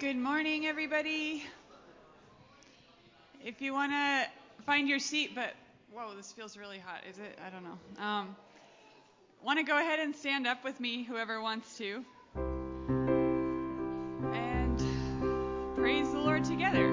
Good morning, everybody. If you want to find your seat, but whoa, this feels really hot. Is it? I don't know. Want to go ahead and stand up with me, whoever wants to, and praise the Lord together.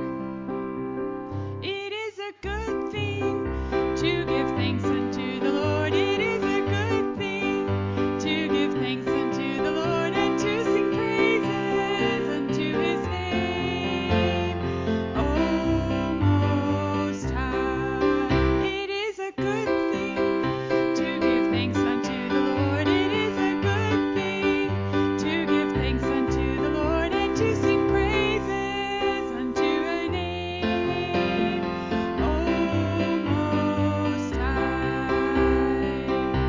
It is a good thing to give thanks unto the Lord. It is a good thing to give thanks unto the Lord and to sing praises unto his name, O Most High. It is a good thing to give thanks unto the Lord. It is a good thing to give thanks unto the Lord and to sing praises unto a name, O Most High.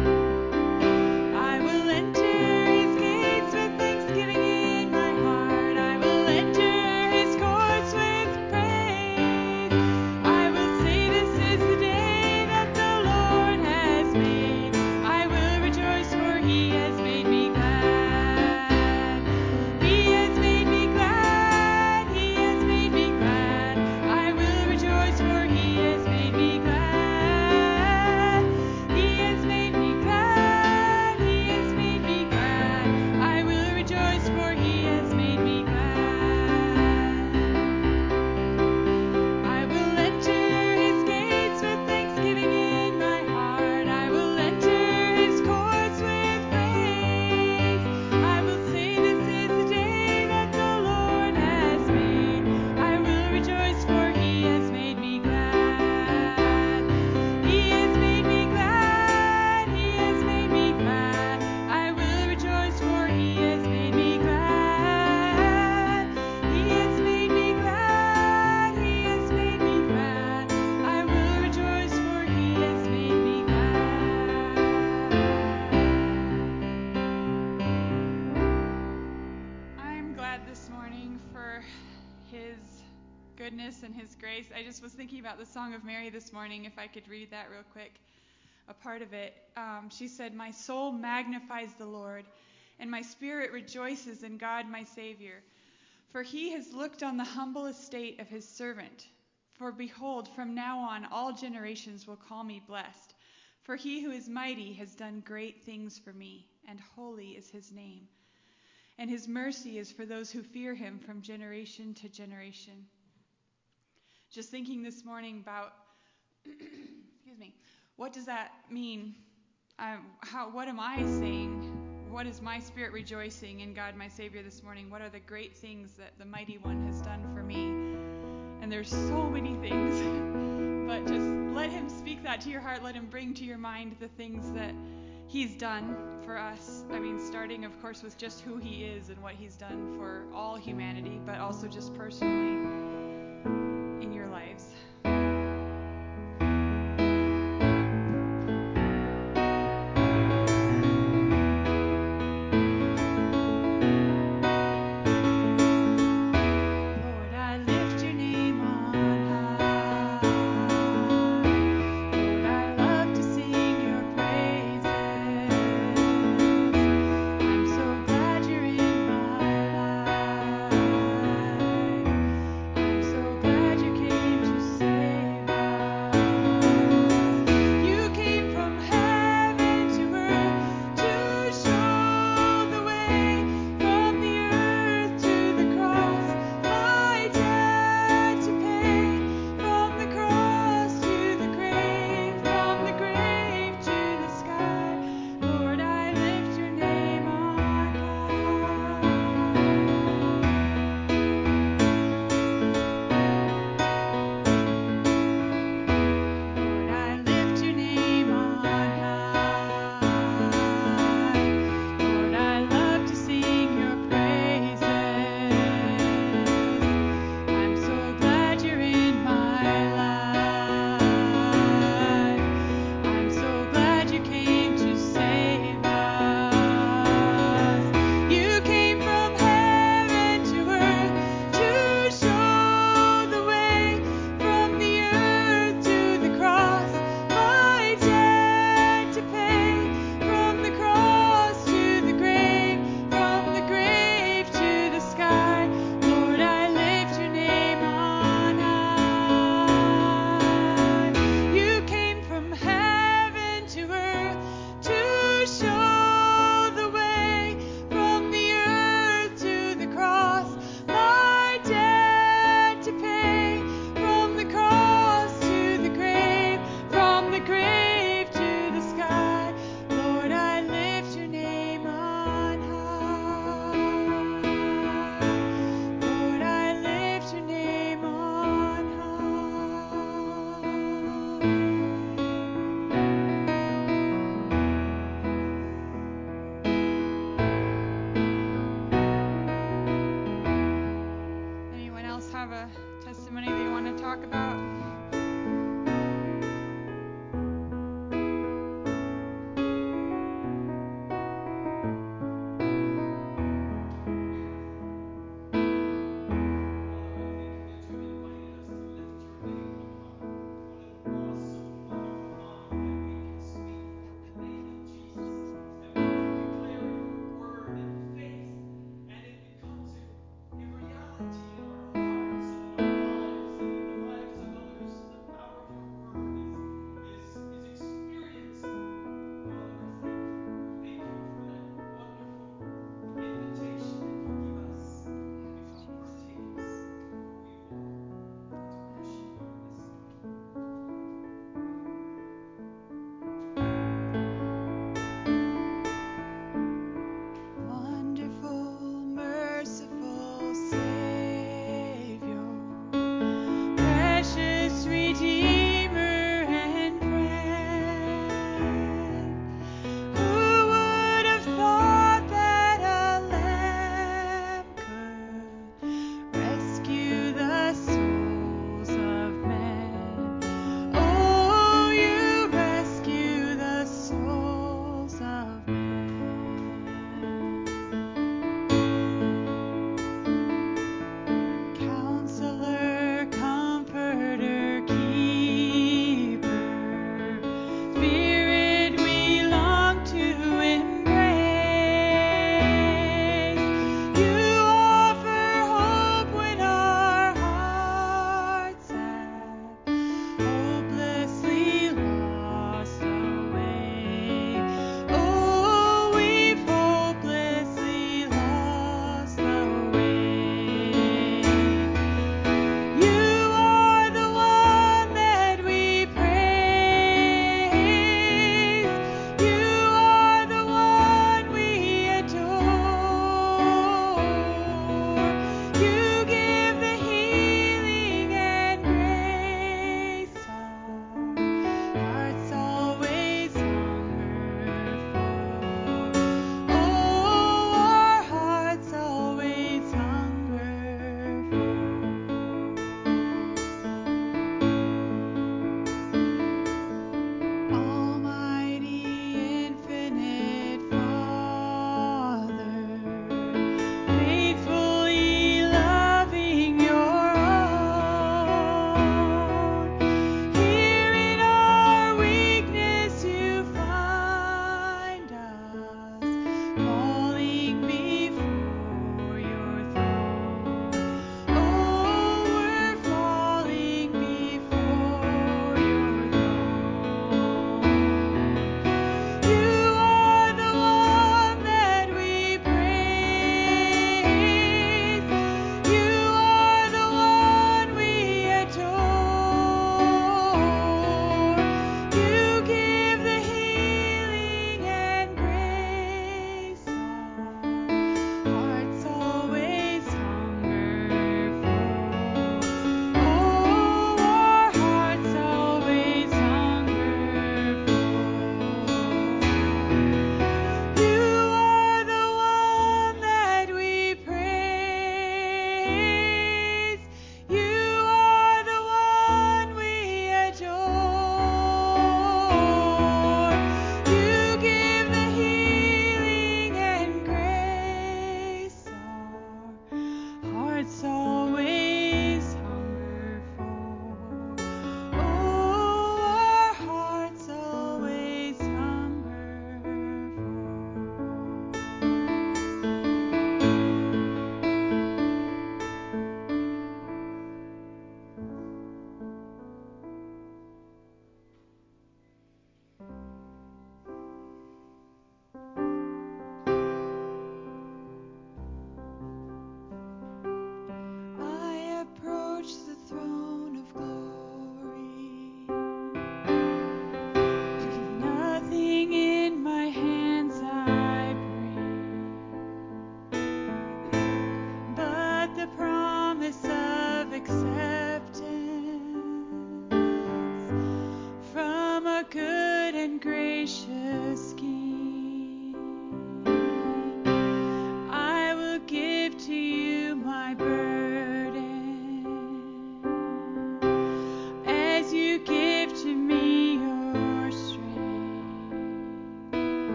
I will enter his gates with thanksgiving in my heart. I will enter his courts with praise. I will say, this is the day that the Lord has made. I will rejoice, for he has made me glad. He has made me glad. He has made me glad. I will rejoice, for he has made me glad. He has made me glad. He has made me glad. I will rejoice, for he has made me glad. I will enter his gates with thanksgiving in my heart. I will enter his courts with praise. I will say, this is the day that the Lord has made. I will rejoice, for he has made me glad. He has made me glad. He has made me glad. I will rejoice, for he has made me glad. He has made me glad. He has made me glad. I will rejoice, for he has made me glad. I'm glad this morning for his goodness and his grace. I just was thinking about the Song of Mary this morning, if I could read that real quick, a part of it. She said, "My soul magnifies the Lord, and my spirit rejoices in God my Savior. For he has looked on the humble estate of his servant. For behold, from now on all generations will call me blessed. For he who is mighty has done great things for me, and holy is his name. And his mercy is for those who fear him from generation to generation." Just thinking this morning about, excuse me, what does that mean? What am I saying? What is my spirit rejoicing in God my Savior this morning? What are the great things that the Mighty One has done for me? And there's so many things, but just let him speak that to your heart. Let him bring to your mind the things that he's done for us. I mean, starting, of course, with just who he is and what he's done for all humanity, but also just personally in your lives. Lord, I lift your name on high. Lord, I love to sing your praises. I'm so glad you're in my life. I'm so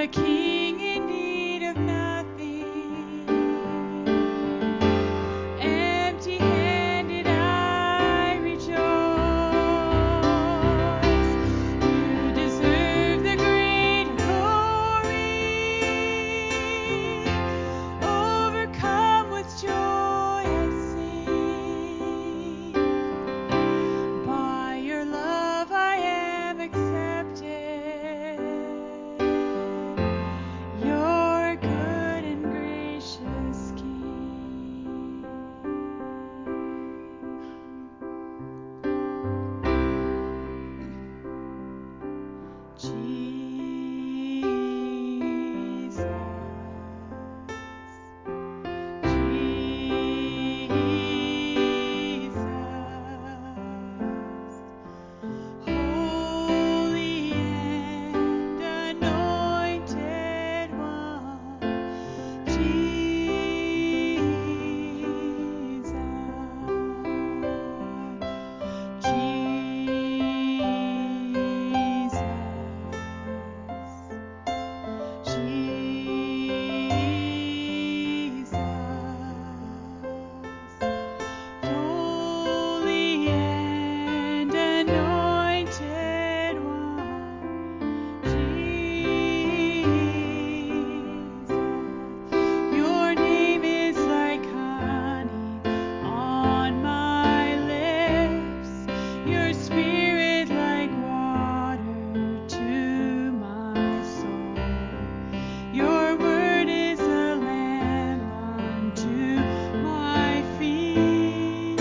King in need of nothing. Empty-handed I rejoice. You deserve the great glory. Overcome with joy I sing. By your love I am accepted. You're a good and gracious King. Jesus. Holy and anointed one, Jesus, holy and anointed one, Jesus. Your name is like honey on my lips. Your spirit like water to my soul. Your word is a lamp unto my feet.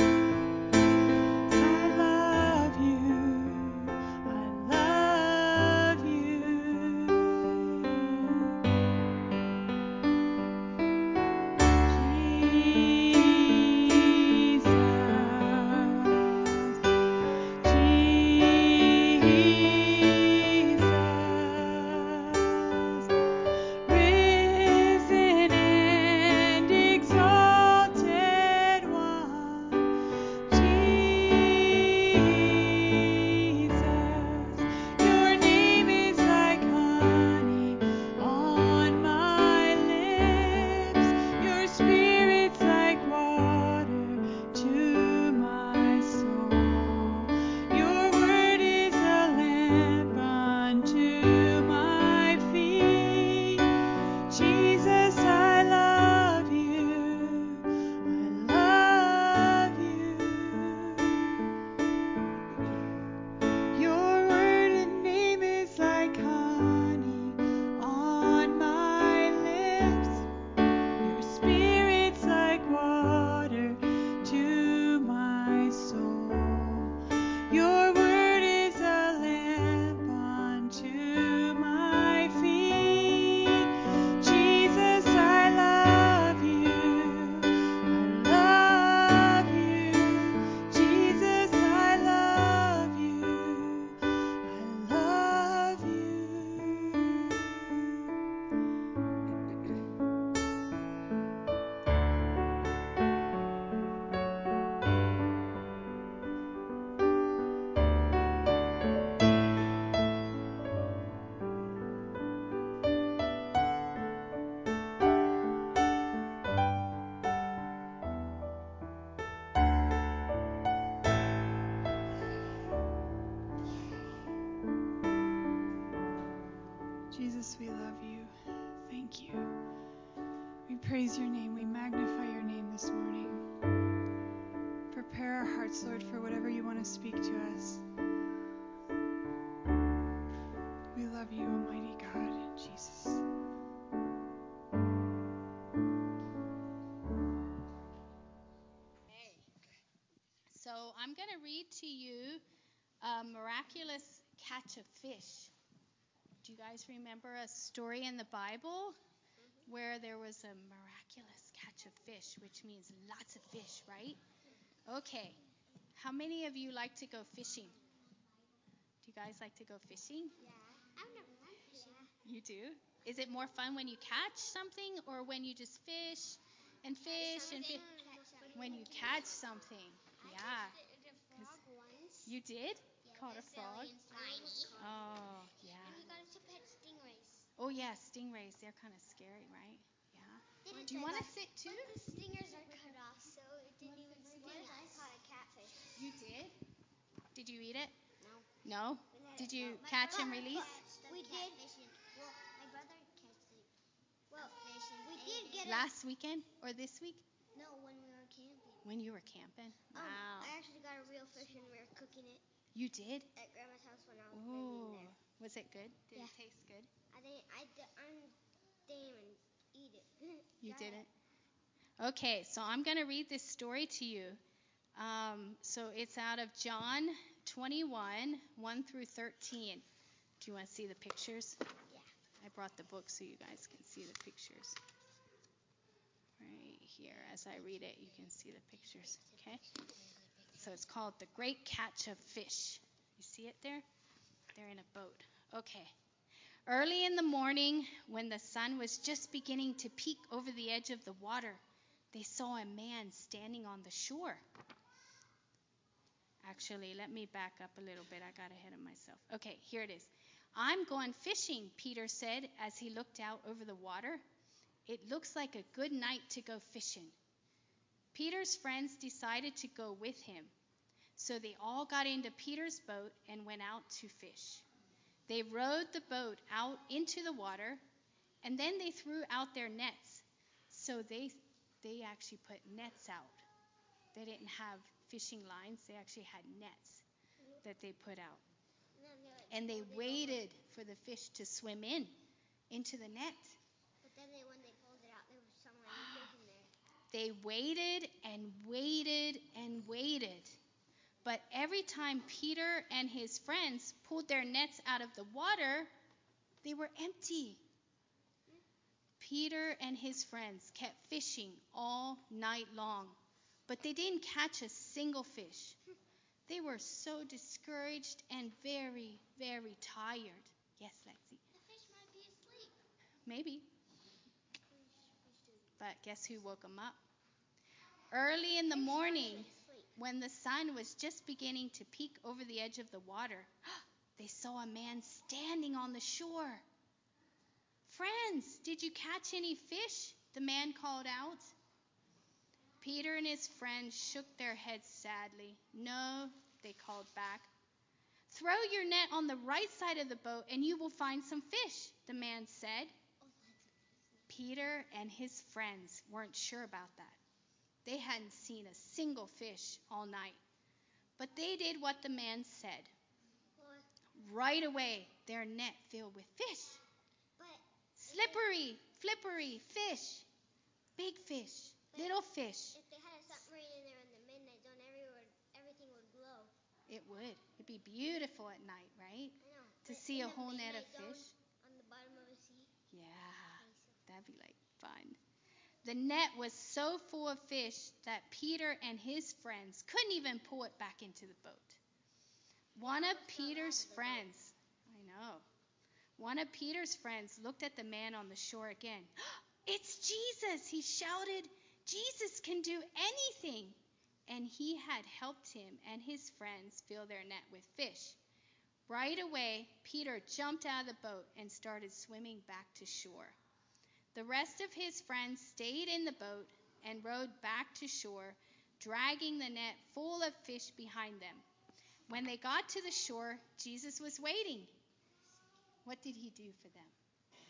I love you. I love you. Risen and exalted one, Jesus, your name is like honey on my lips. Your spirit's like water to my soul. Your word is a lamp unto my feet. Jesus, I love you. I love you. Your word and name is like honey on my lips. Your spirit's like water to my soul. Your word is a lamp unto my feet. Jesus, I love you. I love you. Jesus, I love you. I love you. Jesus, we love you. Thank you. We praise your name. We magnify your name this morning. Prepare our hearts, Lord, for whatever you want to speak to us. We love you, Almighty God, Jesus. So I'm going to read to you a miraculous catch of fish. Do you guys remember a story in the Bible where there was a miraculous catch of fish, which means lots of fish, right? Okay. How many of you like to go fishing? Do you guys like to go fishing? Yeah, I've never went fishing. You do? Is it more fun when you catch something or when you just fish and fish and fish? When you catch something. Yeah. I caught a frog once. You did? Yeah, Caught a frog? Silly and slimy. Oh, yeah. And we got to pet stingrays. Oh, yeah, stingrays. They're kind of scary, right? Yeah. Do you want to sit too? But the stingers are cut off, so it didn't even sting us. I caught a catfish. You did? Did you eat it? No. No? Did you catch and release? We did. Well, my brother catched it. Well, we did get it. Last weekend or this week? No, when we were camping. When you were camping? Wow. I actually got a real fish and we were cooking it. You did? At Grandma's house when I was living there. Was it good? Did it taste good? I didn't even eat it. You didn't? Okay, so I'm going to read this story to you. So it's out of John 21, 1 through 13. Do you want to see the pictures? Yeah. I brought the book so you guys can see the pictures. Right here, as I read it, you can see the pictures, okay? So it's called The Great Catch of Fish. You see it there? They're in a boat. Okay. Early in the morning, when the sun was just beginning to peek over the edge of the water, they saw a man standing on the shore. Actually, let me back up a little bit. I got ahead of myself. Okay, here it is. I'm going fishing, Peter said as he looked out over the water. It looks like a good night to go fishing. Peter's friends decided to go with him. So they all got into Peter's boat and went out to fish. They rowed the boat out into the water, and then they threw out their nets. So they actually put nets out. They didn't have fishing lines. They actually had nets that they put out. And they waited for the fish to swim into the net. But then when they pulled it out, there was so many fish in there. They waited and waited and waited. But every time Peter and his friends pulled their nets out of the water, they were empty. Peter and his friends kept fishing all night long, but they didn't catch a single fish. They were so discouraged and very, very tired. Yes, Lexi? The fish might be asleep. Maybe. But guess who woke them up? Early in the morning, when the sun was just beginning to peek over the edge of the water, they saw a man standing on the shore. Friends, did you catch any fish? The man called out. Peter and his friends shook their heads sadly. No, they called back. Throw your net on the right side of the boat and you will find some fish, the man said. Peter and his friends weren't sure about that. They hadn't seen a single fish all night. But they did what the man said. Right away, their net filled with fish. Slippery, flippery fish. Big fish, little fish. If they had a submarine in there in the midnight zone, everything would glow. It would. It'd be beautiful at night, right? I know. To see a whole net of fish. On the bottom of the sea. Yeah, that'd be like fun. The net was so full of fish that Peter and his friends couldn't even pull it back into the boat. One of Peter's friends looked at the man on the shore again. It's Jesus, he shouted. Jesus can do anything. And he had helped him and his friends fill their net with fish. Right away, Peter jumped out of the boat and started swimming back to shore. The rest of his friends stayed in the boat and rowed back to shore, dragging the net full of fish behind them. When they got to the shore, Jesus was waiting. What did he do for them?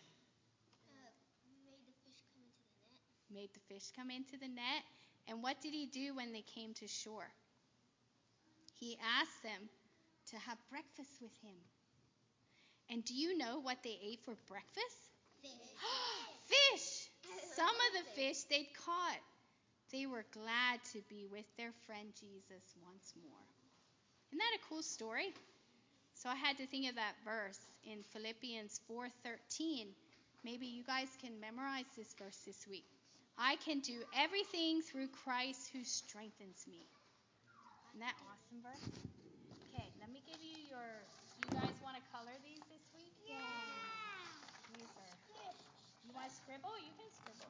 Made the fish come into the net. And what did he do when they came to shore? He asked them to have breakfast with him. And do you know what they ate for breakfast? Fish! Some of the fish they'd caught. They were glad to be with their friend Jesus once more. Isn't that a cool story? So I had to think of that verse in Philippians 4:13. Maybe you guys can memorize this verse this week. I can do everything through Christ who strengthens me. Isn't that awesome verse? Okay, let me give you your... Do you guys want to color these this week? Yeah. These are... You want to scribble? You can scribble.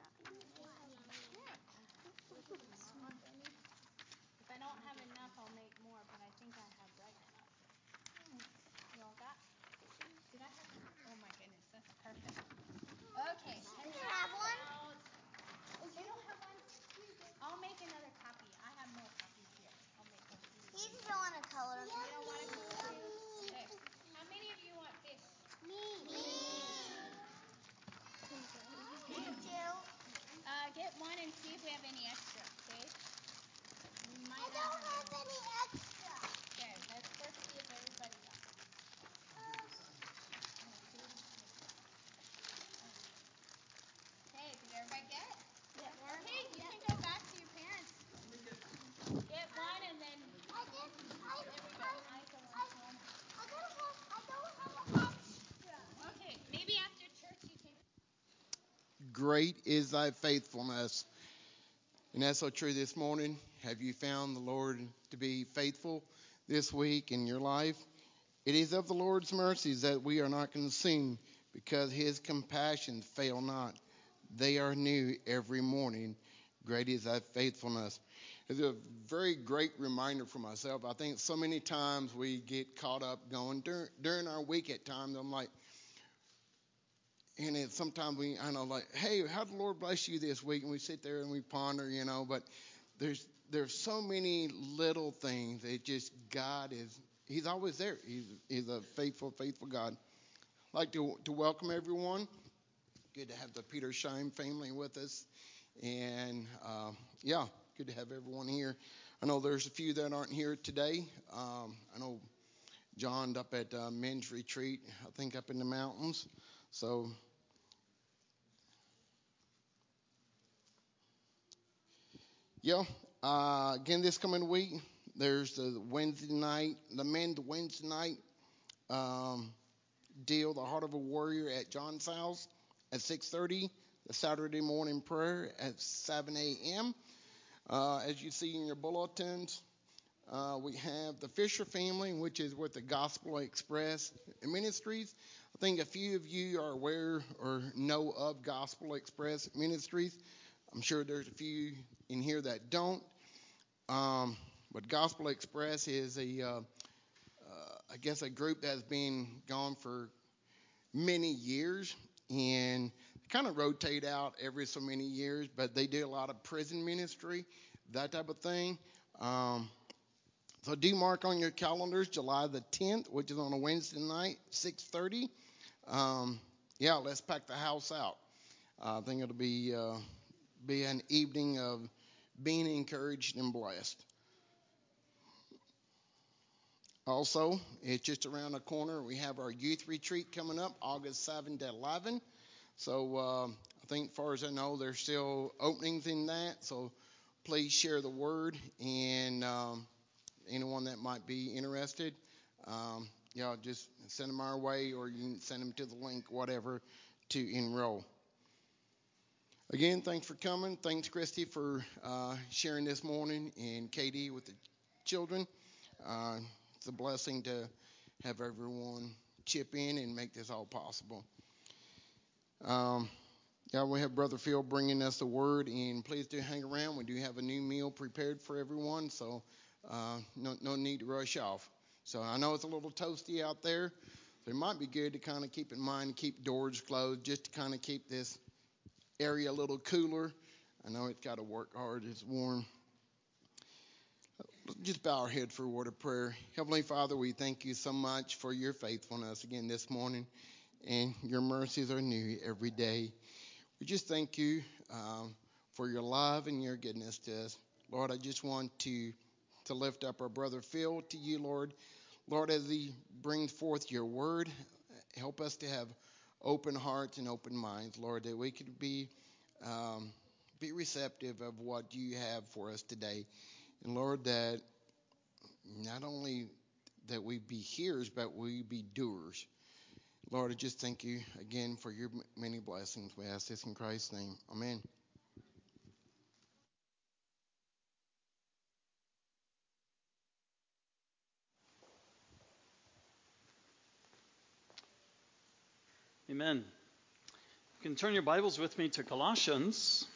If I don't have enough, I'll make great is thy faithfulness. And that's so true this morning. Have you found the Lord to be faithful this week in your life? It is of the Lord's mercies that we are not consumed, because his compassions fail not. They are new every morning. Great is thy faithfulness. It's a very great reminder for myself. I think so many times we get caught up going during our week at times. I'm like, and it, sometimes I know, like, hey, how the Lord bless you this week? And we sit there and we ponder, but there's so many little things that just God is, he's always there. He's a faithful God. I'd like to welcome everyone. Good to have the Peter Shine family with us. And, good to have everyone here. I know there's a few that aren't here today. I know John's up at men's retreat, I think up in the mountains. So, again, this coming week, there's the men's Wednesday night deal, the Heart of a Warrior at John's house at 6:30. The Saturday morning prayer at 7 a.m. As you see in your bulletins, we have the Fisher family, which is with the Gospel Express Ministries. I think a few of you are aware or know of Gospel Express Ministries. I'm sure there's a few in here that don't. But Gospel Express is a group that's been gone for many years, and kind of rotate out every so many years, but they do a lot of prison ministry, that type of thing. So do mark on your calendars July the 10th, which is on a Wednesday night, 6:30. Let's pack the house out. I think it'll be an evening of being encouraged and blessed. Also, it's just around the corner. We have our youth retreat coming up August 7 to 11. So I think, as far as I know, there's still openings in that. So please share the word, and anyone that might be interested, just send them our way, or you can send them to the link, whatever, to enroll. Again, thanks for coming. Thanks, Christy, for sharing this morning, and Katie with the children. It's a blessing to have everyone chip in and make this all possible. We have Brother Phil bringing us the word, and please do hang around. We do have a new meal prepared for everyone, so no need to rush off. So I know it's a little toasty out there, so it might be good to kind of keep in mind to keep doors closed, just to kind of keep this area a little cooler. I know it's got to work hard. It's warm. Just bow our head for a word of prayer. Heavenly Father, we thank you so much for your faithfulness again this morning, and your mercies are new every day. We just thank you for your love and your goodness to us. Lord, I just want to lift up our brother Phil to you, Lord. Lord, as he brings forth your word, help us to have open hearts and open minds, Lord, that we could be receptive of what you have for us today. And Lord, that not only that we be hearers, but we be doers. Lord, I just thank you again for your many blessings. We ask this in Christ's name. Amen. Amen. You can turn your Bibles with me to Colossians.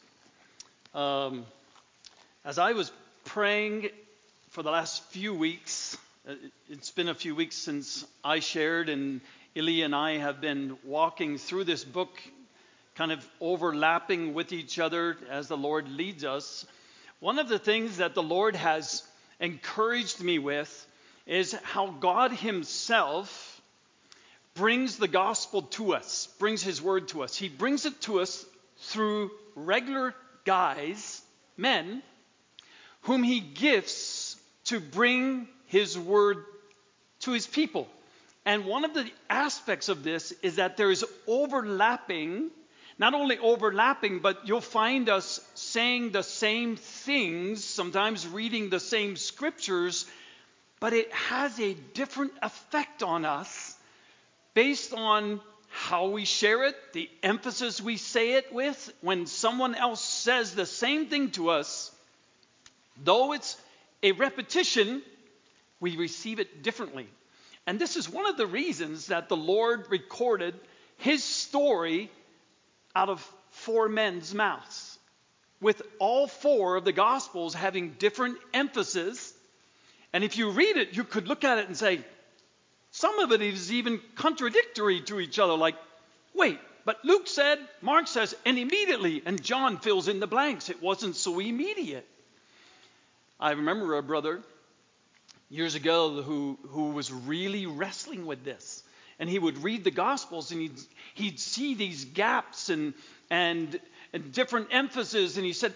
As I was praying for the last few weeks, it's been a few weeks since I shared, and Ili and I have been walking through this book, kind of overlapping with each other as the Lord leads us. One of the things that the Lord has encouraged me with is how God himself brings the gospel to us, brings his word to us. He brings it to us through regular guys, men, whom he gifts to bring his word to his people. And one of the aspects of this is that there is overlapping, not only overlapping, but you'll find us saying the same things, sometimes reading the same scriptures, but it has a different effect on us based on how we share it, the emphasis we say it with. When someone else says the same thing to us, though it's a repetition, we receive it differently. And this is one of the reasons that the Lord recorded his story out of 4 men's mouths, with all 4 of the Gospels having different emphasis. And if you read it, you could look at it and say, some of it is even contradictory to each other. Like, wait, but Luke said, Mark says, and immediately, and John fills in the blanks. It wasn't so immediate. I remember a brother years ago who was really wrestling with this. And he would read the Gospels and he'd see these gaps and different emphasis. And he said,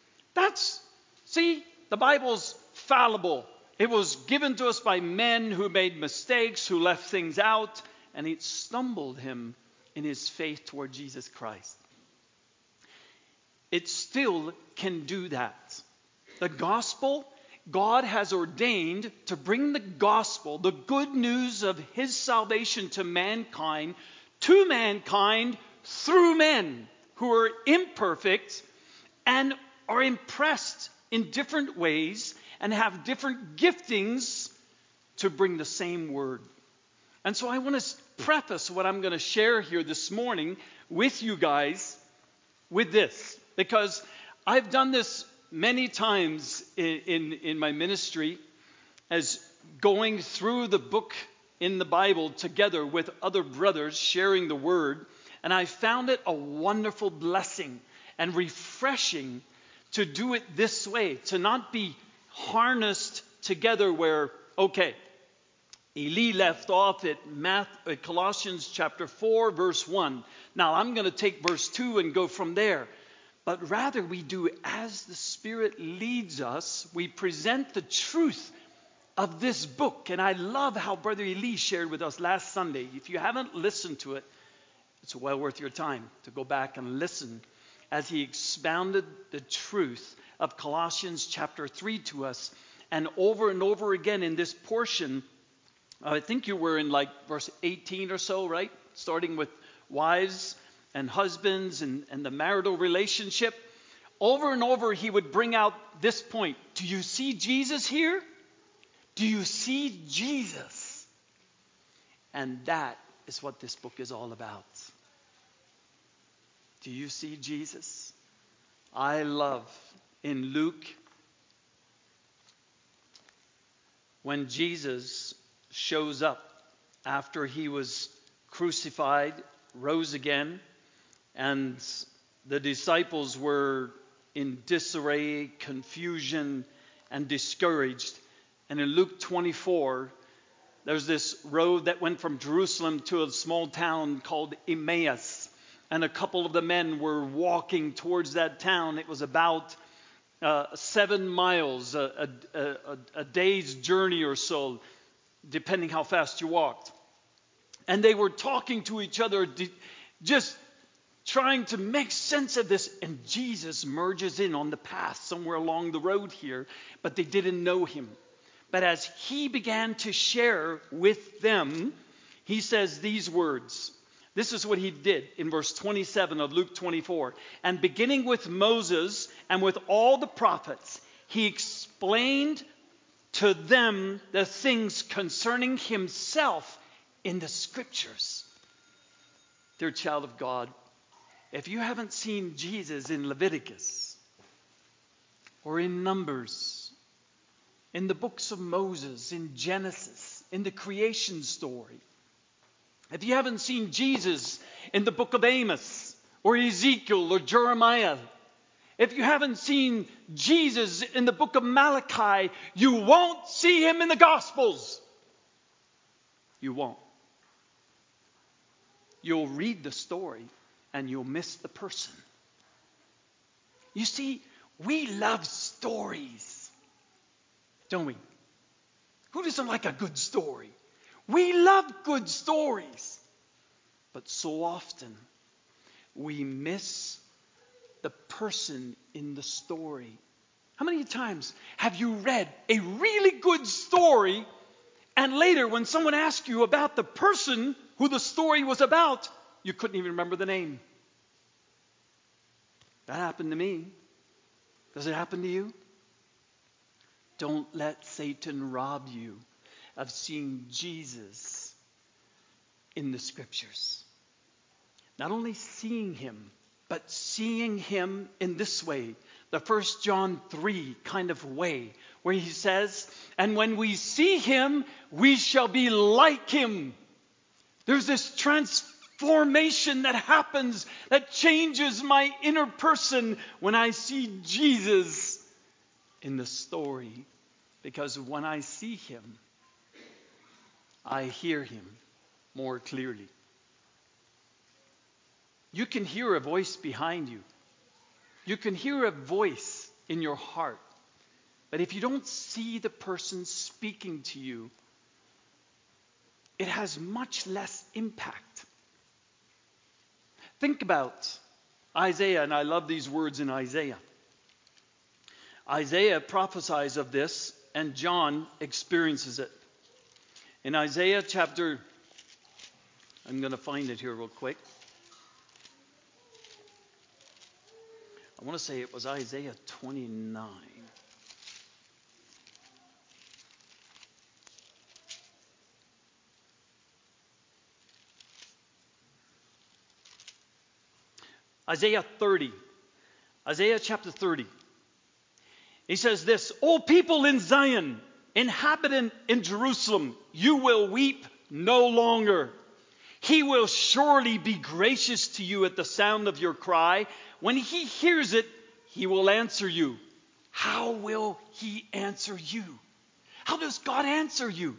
see, the Bible's fallible. It was given to us by men who made mistakes, who left things out, and it stumbled him in his faith toward Jesus Christ. It still can do that. The gospel, God has ordained to bring the gospel, the good news of his salvation to mankind through men who are imperfect and are impressed in different ways and have different giftings to bring the same word. And so I want to preface what I'm going to share here this morning with you guys with this, because I've done this many times in my ministry, as going through the book in the Bible together with other brothers sharing the word, and I found it a wonderful blessing and refreshing to do it this way, to not be harnessed together where, okay, Eli left off at Colossians chapter 4, verse 1. Now I'm going to take verse 2 and go from there. But rather we do as the Spirit leads us. We present the truth of this book. And I love how Brother Eli shared with us last Sunday. If you haven't listened to it, it's well worth your time to go back and listen as he expounded the truth of Colossians chapter 3 to us. And over again in this portion, I think you were in like verse 18 or so, right? Starting with wives and husbands and the marital relationship. Over and over he would bring out this point. Do you see Jesus here? Do you see Jesus? And that is what this book is all about. Do you see Jesus? I love in Luke when Jesus shows up after he was crucified, rose again, and the disciples were in disarray, confusion, and discouraged. And in Luke 24, there's this road that went from Jerusalem to a small town called Emmaus. And a couple of the men were walking towards that town. It was about 7 miles, a day's journey or so, depending how fast you walked. And they were talking to each other, just trying to make sense of this. And Jesus merges in on the path somewhere along the road here, but they didn't know him. But as he began to share with them, he says these words. This is what he did in verse 27 of Luke 24. And beginning with Moses and with all the prophets, he explained to them the things concerning himself in the scriptures. Dear child of God, if you haven't seen Jesus in Leviticus or in Numbers, in the books of Moses, in Genesis, in the creation story, if you haven't seen Jesus in the book of Amos or Ezekiel or Jeremiah, if you haven't seen Jesus in the book of Malachi, you won't see him in the Gospels. You won't. You'll read the story and you'll miss the person. You see, we love stories, don't we? Who doesn't like a good story? We love good stories. But so often we miss the person in the story. How many times have you read a really good story and later when someone asks you about the person who the story was about, you couldn't even remember the name. That happened to me. Does it happen to you? Don't let Satan rob you of seeing Jesus in the Scriptures. Not only seeing him, but seeing him in this way, the 1 John 3 kind of way, where he says, and when we see him, we shall be like him. There's this transformation that happens that changes my inner person when I see Jesus in the story. Because when I see him, I hear him more clearly. You can hear a voice behind you. You can hear a voice in your heart. But if you don't see the person speaking to you, it has much less impact. Think about Isaiah, and I love these words in Isaiah. Isaiah prophesies of this, and John experiences it. In Isaiah chapter, I'm going to find it here real quick. I want to say it was Isaiah 29. Isaiah 30. Isaiah chapter 30. He says this, O people in Zion, inhabitant in Jerusalem, you will weep no longer. He will surely be gracious to you at the sound of your cry. When he hears it, he will answer you. How will he answer you? How does God answer you?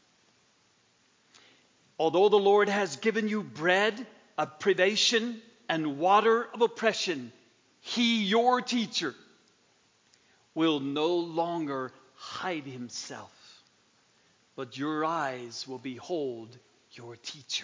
Although the Lord has given you bread of privation and water of oppression, he, your teacher, will no longer hide himself, but your eyes will behold your teacher.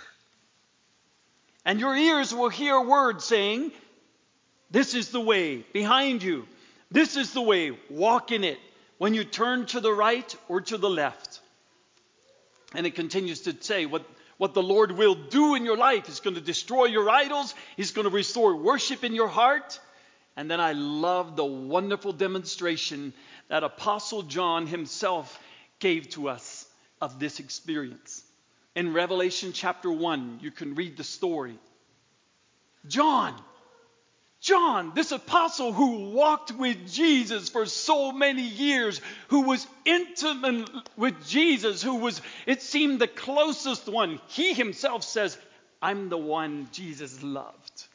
And your ears will hear words saying, this is the way, behind you. This is the way, walk in it, when you turn to the right or to the left. And it continues to say what the Lord will do in your life. He's going to destroy your idols. He's going to restore worship in your heart. And then I love the wonderful demonstration that Apostle John himself gave to us of this experience. In Revelation chapter 1, you can read the story. John, this apostle who walked with Jesus for so many years, who was intimate with Jesus, who was, it seemed, the closest one. He himself says, I'm the one Jesus loved.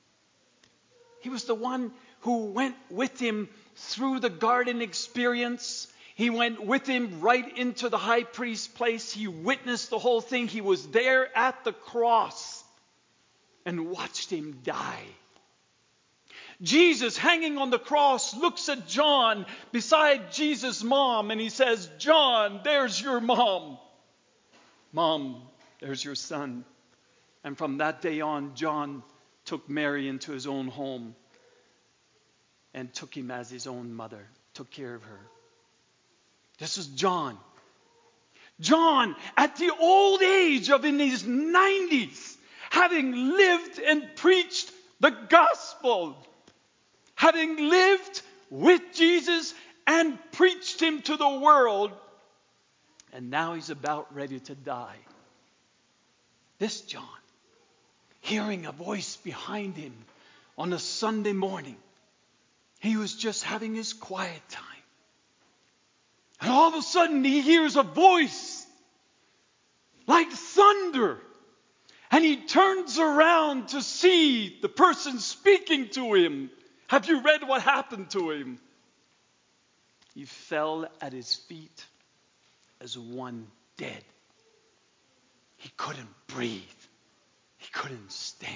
He was the one who went with him through the garden experience. He went with him right into the high priest's place. He witnessed the whole thing. He was there at the cross and watched him die. Jesus, hanging on the cross, looks at John beside Jesus' mom, and he says, John, there's your mom. Mom, there's your son. And from that day on, John took Mary into his own home and took him as his own mother, took care of her. This is John. John, at the old age of in his 90s, having lived and preached the gospel, having lived with Jesus and preached him to the world, and now he's about ready to die. This John, hearing a voice behind him on a Sunday morning, he was just having his quiet time. And all of a sudden he hears a voice like thunder. And he turns around to see the person speaking to him. Have you read what happened to him? He fell at his feet as one dead. He couldn't breathe. He couldn't stand.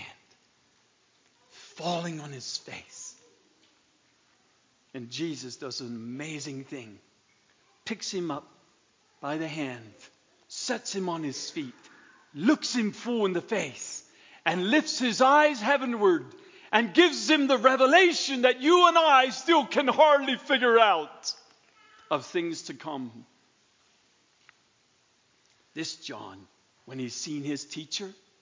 Falling on his face. And Jesus does an amazing thing. Picks him up by the hand, sets him on his feet, looks him full in the face, and lifts his eyes heavenward and gives him the revelation that you and I still can hardly figure out of things to come. This John, when he's seen his teacher,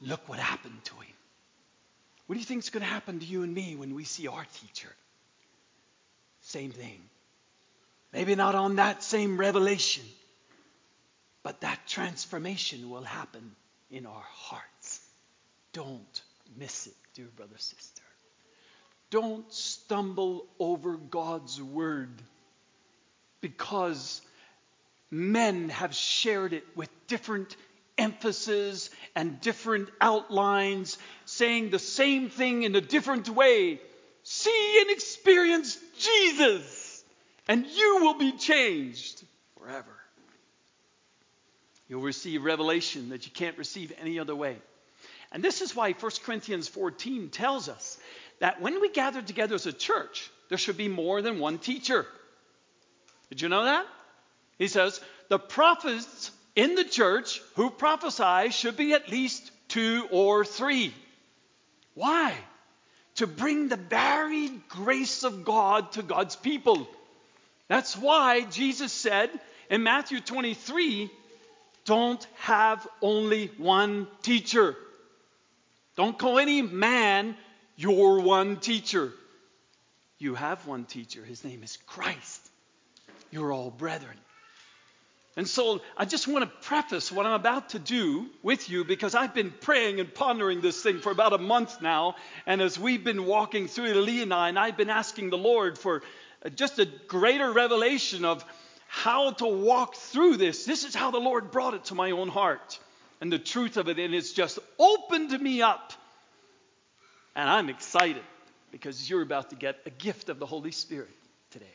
look what happened to him. What do you think is going to happen to you and me when we see our teacher? Same thing. Maybe not on that same revelation, but that transformation will happen in our hearts. Don't miss it, dear brother, sister. Don't stumble over God's word because men have shared it with different emphasis and different outlines, saying the same thing in a different way. See and experience Jesus, and you will be changed forever. You'll receive revelation that you can't receive any other way. And this is why 1 Corinthians 14 tells us that when we gather together as a church, there should be more than one teacher. Did you know that? He says, the prophets in the church who prophesy should be at least 2 or 3. Why? To bring the varied grace of God to God's people. That's why Jesus said in Matthew 23, don't have only one teacher. Don't call any man your one teacher. You have one teacher. His name is Christ. You're all brethren. And so I just want to preface what I'm about to do with you because I've been praying and pondering this thing for about a month now. And as we've been walking through it, Lee and I've been asking the Lord for just a greater revelation of how to walk through this. This is how the Lord brought it to my own heart. And the truth of it, and it's just opened me up. And I'm excited because you're about to get a gift of the Holy Spirit today.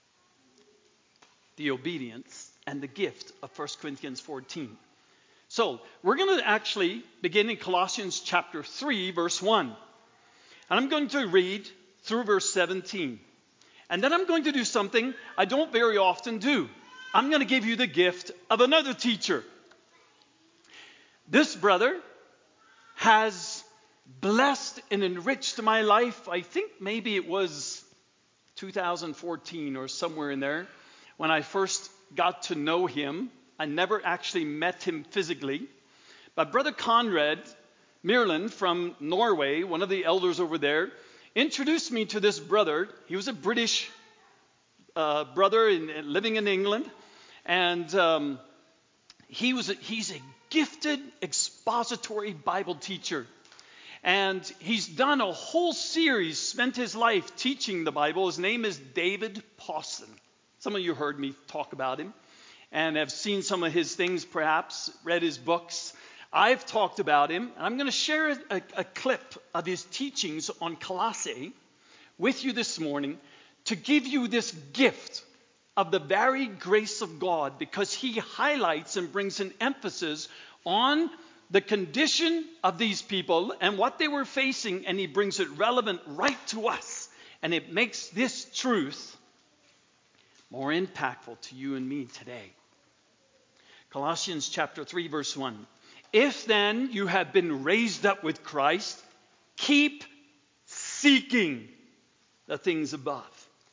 The obedience and the gift of 1 Corinthians 14. So we're going to actually begin in Colossians chapter 3, verse 1. And I'm going to read through verse 17. And then I'm going to do something I don't very often do. I'm going to give you the gift of another teacher. This brother has blessed and enriched my life. I think maybe it was 2014 or somewhere in there when I first got to know him. I never actually met him physically. But Brother Conrad Mirland from Norway, one of the elders over there, introduced me to this brother. He was a British brother living in England. And he's a gifted expository Bible teacher. And he's done a whole series, spent his life teaching the Bible. His name is David Pawson. Some of you heard me talk about him and have seen some of his things, perhaps, read his books. I've talked about him, and I'm going to share a clip of his teachings on Colossae with you this morning to give you this gift of the varied grace of God, because he highlights and brings an emphasis on the condition of these people and what they were facing, and he brings it relevant right to us. And it makes this truth more impactful to you and me today. Colossians chapter 3, verse 1. If then you have been raised up with Christ, keep seeking the things above.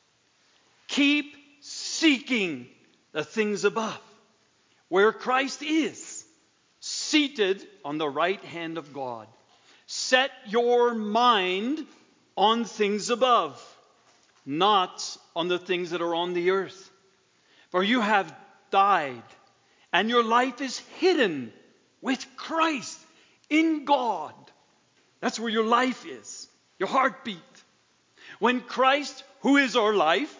Keep seeking the things above, where Christ is, seated on the right hand of God. Set your mind on things above, not on the things that are on the earth. For you have died, and your life is hidden with Christ in God. That's where your life is, your heartbeat. When Christ, who is our life,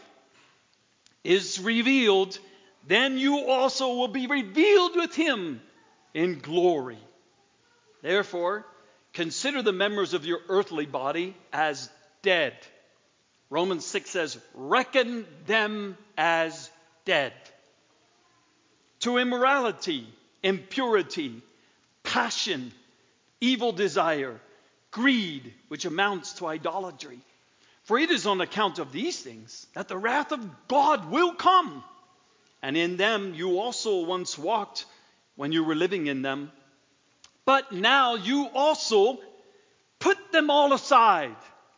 is revealed, then you also will be revealed with him in glory. Therefore, consider the members of your earthly body as dead. Romans 6 says, reckon them as dead to immorality, impurity, passion, evil desire, greed, which amounts to idolatry. For it is on account of these things that the wrath of God will come. And in them you also once walked when you were living in them. But now you also put them all aside.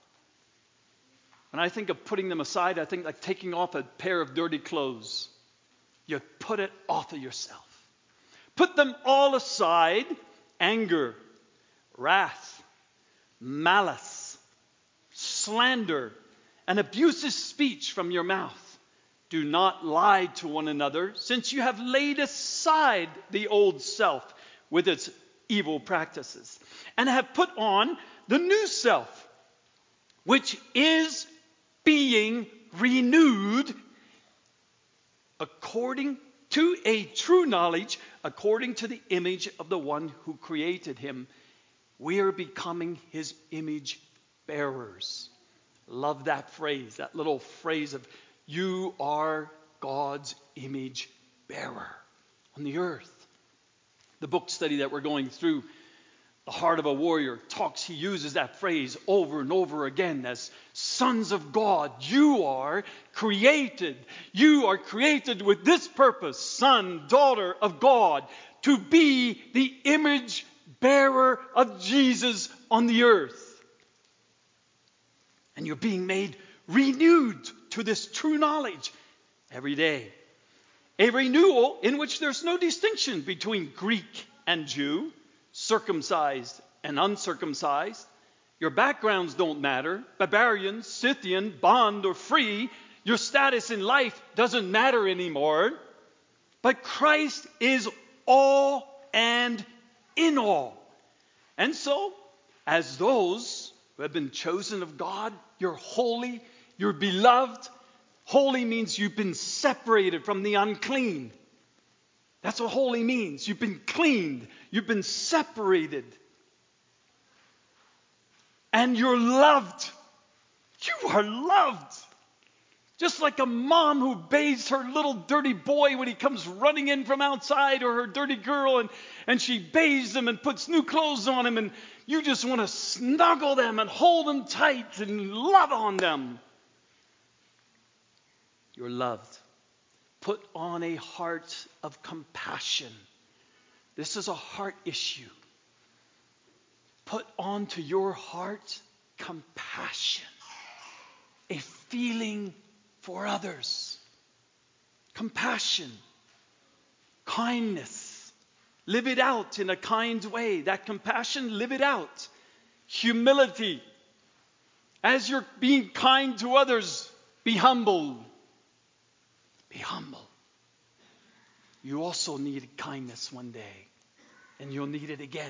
When I think of putting them aside, I think like taking off a pair of dirty clothes. You put it off of yourself. Put them all aside: anger, wrath, malice, slander, and abusive speech from your mouth. Do not lie to one another, since you have laid aside the old self with its evil practices, and have put on the new self, which is being renewed according to a true knowledge, according to the image of the one who created him. We are becoming his image bearers. Love that phrase, that little phrase of you are God's image bearer on the earth. The book study that we're going through, The Heart of a Warrior, he uses that phrase over and over again as sons of God. You are created. You are created with this purpose, son, daughter of God, to be the image bearer of Jesus on the earth. And you're being made renewed to this true knowledge every day. A renewal in which there's no distinction between Greek and Jew, circumcised and uncircumcised. Your backgrounds don't matter. Barbarian, Scythian, bond or free. Your status in life doesn't matter anymore. But Christ is all and in all. And so, as those who have been chosen of God, you're holy, you're beloved. Holy means you've been separated from the unclean. That's what holy means. You've been cleaned. You've been separated. And you're loved. You are loved. Just like a mom who bathes her little dirty boy when he comes running in from outside, or her dirty girl, and she bathes him and puts new clothes on him, and you just want to snuggle them and hold them tight and love on them. You're loved. Put on a heart of compassion. This is a heart issue. Put onto your heart compassion, a feeling for others. Compassion, kindness. Live it out in a kind way. That compassion, live it out. Humility. As you're being kind to others, be humble. Be humble. You also need kindness one day, and you'll need it again.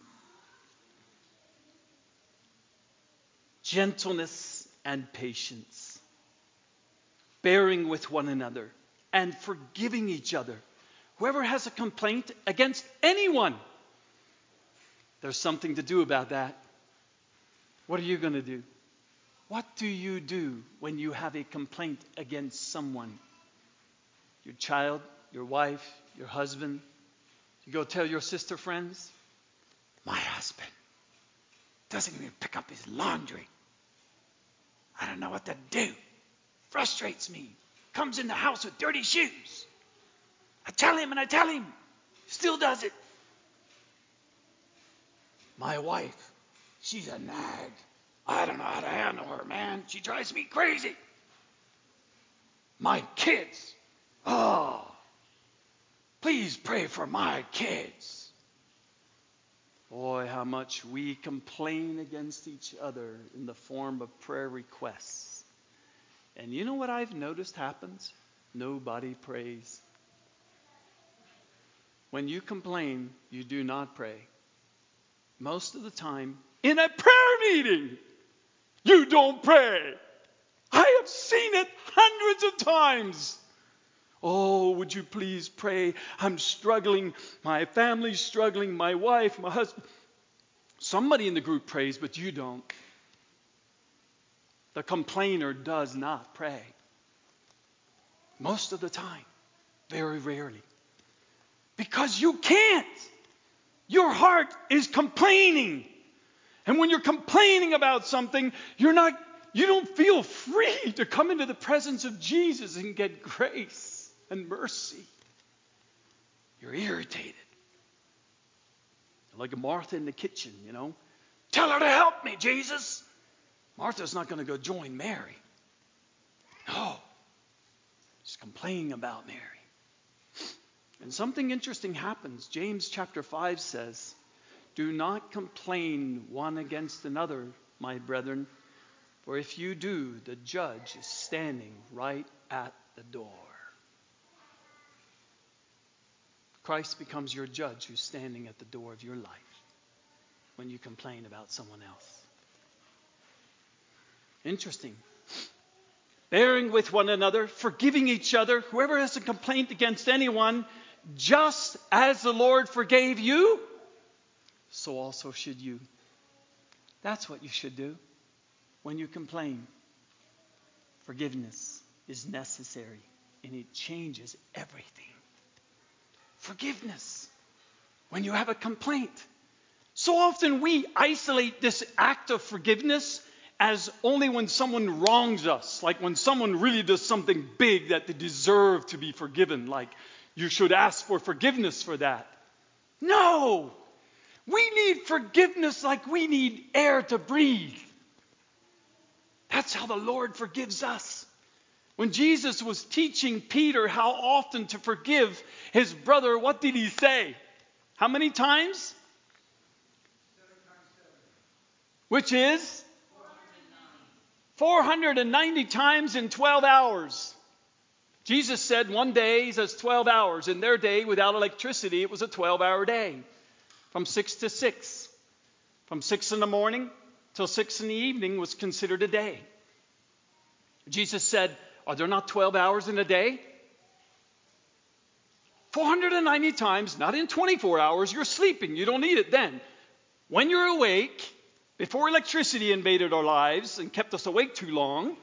Gentleness and patience. Bearing with one another and forgiving each other. Whoever has a complaint against anyone, there's something to do about that. What are you going to do? What do you do when you have a complaint against someone? Your child, your wife, your husband. You go tell your sister friends, my husband doesn't even pick up his laundry. I don't know what to do. Frustrates me. Comes in the house with dirty shoes. I tell him and I tell him. Still does it. My wife, she's a nag. I don't know how to handle her, man. She drives me crazy. My kids. Oh, please pray for my kids. Boy, how much we complain against each other in the form of prayer requests. And you know what I've noticed happens? Nobody prays. When you complain, you do not pray. Most of the time, in a prayer meeting, you don't pray. I have seen it hundreds of times. Oh, would you please pray? I'm struggling. My family's struggling. My wife, my husband. Somebody in the group prays, but you don't. The complainer does not pray. Most of the time. Very rarely. Because you can't. Your heart is complaining. And when you're complaining about something, you don't feel free to come into the presence of Jesus and get grace and mercy. You're irritated. Like Martha in the kitchen, you know. Tell her to help me, Jesus. Martha's not going to go join Mary. No. She's complaining about Mary. And something interesting happens. James chapter 5 says, Do not complain one against another, my brethren, for if you do, the judge is standing right at the door. Christ becomes your judge who's standing at the door of your life when you complain about someone else. Interesting. Bearing with one another, forgiving each other, whoever has a complaint against anyone, just as the Lord forgave you, so also should you. That's what you should do when you complain. Forgiveness is necessary, and it changes everything. Forgiveness when you have a complaint. So often we isolate this act of forgiveness as only when someone wrongs us, like when someone really does something big that they deserve to be forgiven, like you should ask for forgiveness for that. No! We need forgiveness like we need air to breathe. That's how the Lord forgives us. When Jesus was teaching Peter how often to forgive his brother, what did he say? How many times? 7 times 7. Which is? 490 times in 12 hours. Jesus said one day, he says 12 hours. In their day, without electricity, it was a 12-hour day. From 6 to 6. From 6 in the morning till 6 in the evening was considered a day. Jesus said, are there not 12 hours in a day? 490 times, not in 24 hours. You're sleeping. You don't need it then. When you're awake, before electricity invaded our lives and kept us awake too long,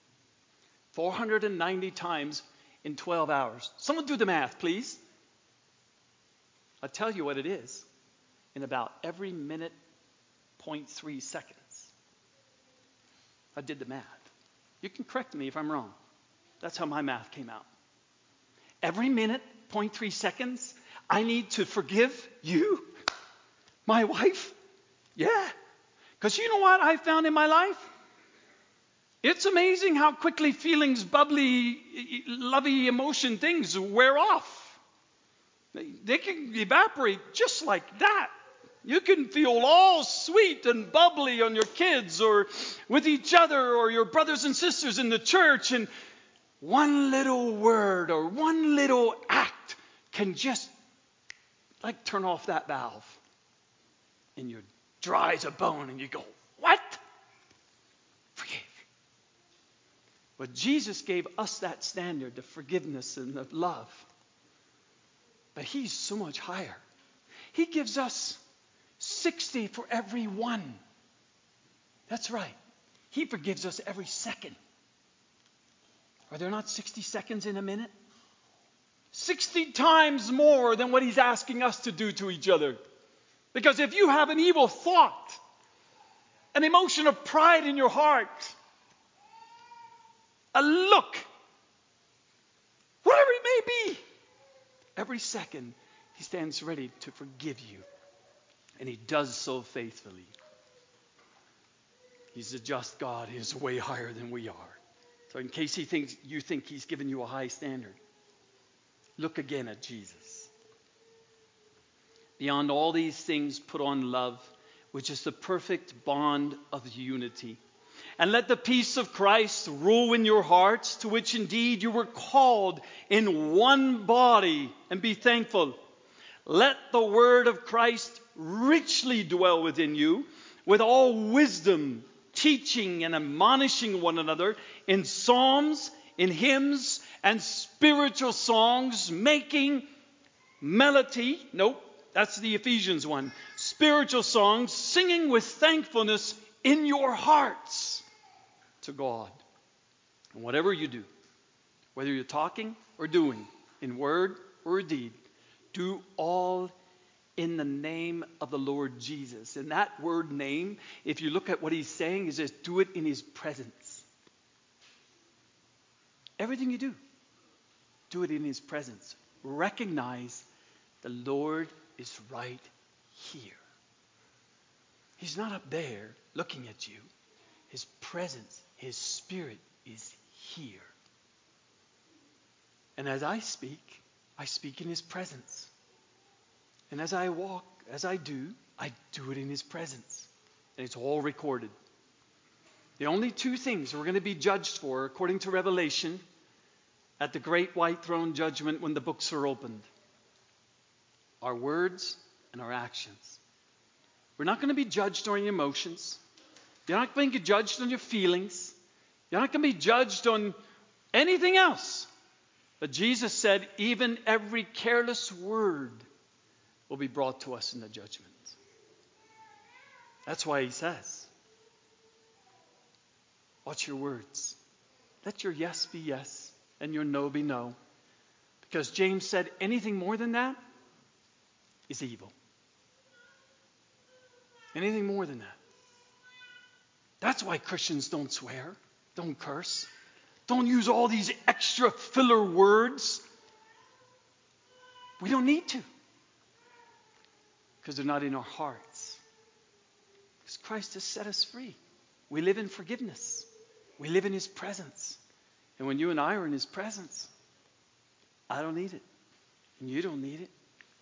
490 times in 12 hours. Someone do the math, please. I'll tell you what it is. In about every minute, 0.3 seconds. I did the math. You can correct me if I'm wrong. That's how my math came out. Every minute, 0.3 seconds, I need to forgive you, my wife. Yeah. Because you know what I found in my life? It's amazing how quickly feelings, bubbly, lovey emotion things wear off. They can evaporate just like that. You can feel all sweet and bubbly on your kids or with each other or your brothers and sisters in the church, and one little word or one little act can just like turn off that valve. And you're dry as a bone and you go, what? Forgive. But Jesus gave us that standard of forgiveness and of love. But he's so much higher. He gives us 60 for every one. That's right. He forgives us every second. Are there not 60 seconds in a minute? 60 times more than what he's asking us to do to each other. Because if you have an evil thought, an emotion of pride in your heart, a look, whatever it may be, every second he stands ready to forgive you. And he does so faithfully. He's a just God. He is way higher than we are. So in case you think he's given you a high standard, look again at Jesus. Beyond all these things, put on love, which is the perfect bond of unity. And let the peace of Christ rule in your hearts, to which indeed you were called in one body, and be thankful. Let the word of Christ richly dwell within you, with all wisdom, teaching and admonishing one another in psalms, in hymns, and spiritual songs, making melody. Nope, that's the Ephesians one. Spiritual songs, singing with thankfulness in your hearts to God. And whatever you do, whether you're talking or doing, in word or deed, do all in the name of the Lord Jesus. And that word name, if you look at what he's saying, is just do it in his presence. Everything you do, do it in his presence. Recognize the Lord is right here. He's not up there looking at you. His presence, his spirit is here. And as I speak in his presence. And as I walk, as I do, I do it in His presence. And it's all recorded. The only two things we're going to be judged for, according to Revelation, at the great white throne judgment when the books are opened, our words and our actions. We're not going to be judged on your emotions. You're not going to be judged on your feelings. You're not going to be judged on anything else. But Jesus said even every careless word will be brought to us in the judgment. That's why He says, watch your words. Let your yes be yes and your no be no. Because James said anything more than that is evil. Anything more than that. That's why Christians don't swear, don't curse, don't use all these extra filler words. We don't need to. Because they're not in our hearts. Because Christ has set us free. We live in forgiveness. We live in His presence. And when you and I are in His presence, I don't need it. And you don't need it.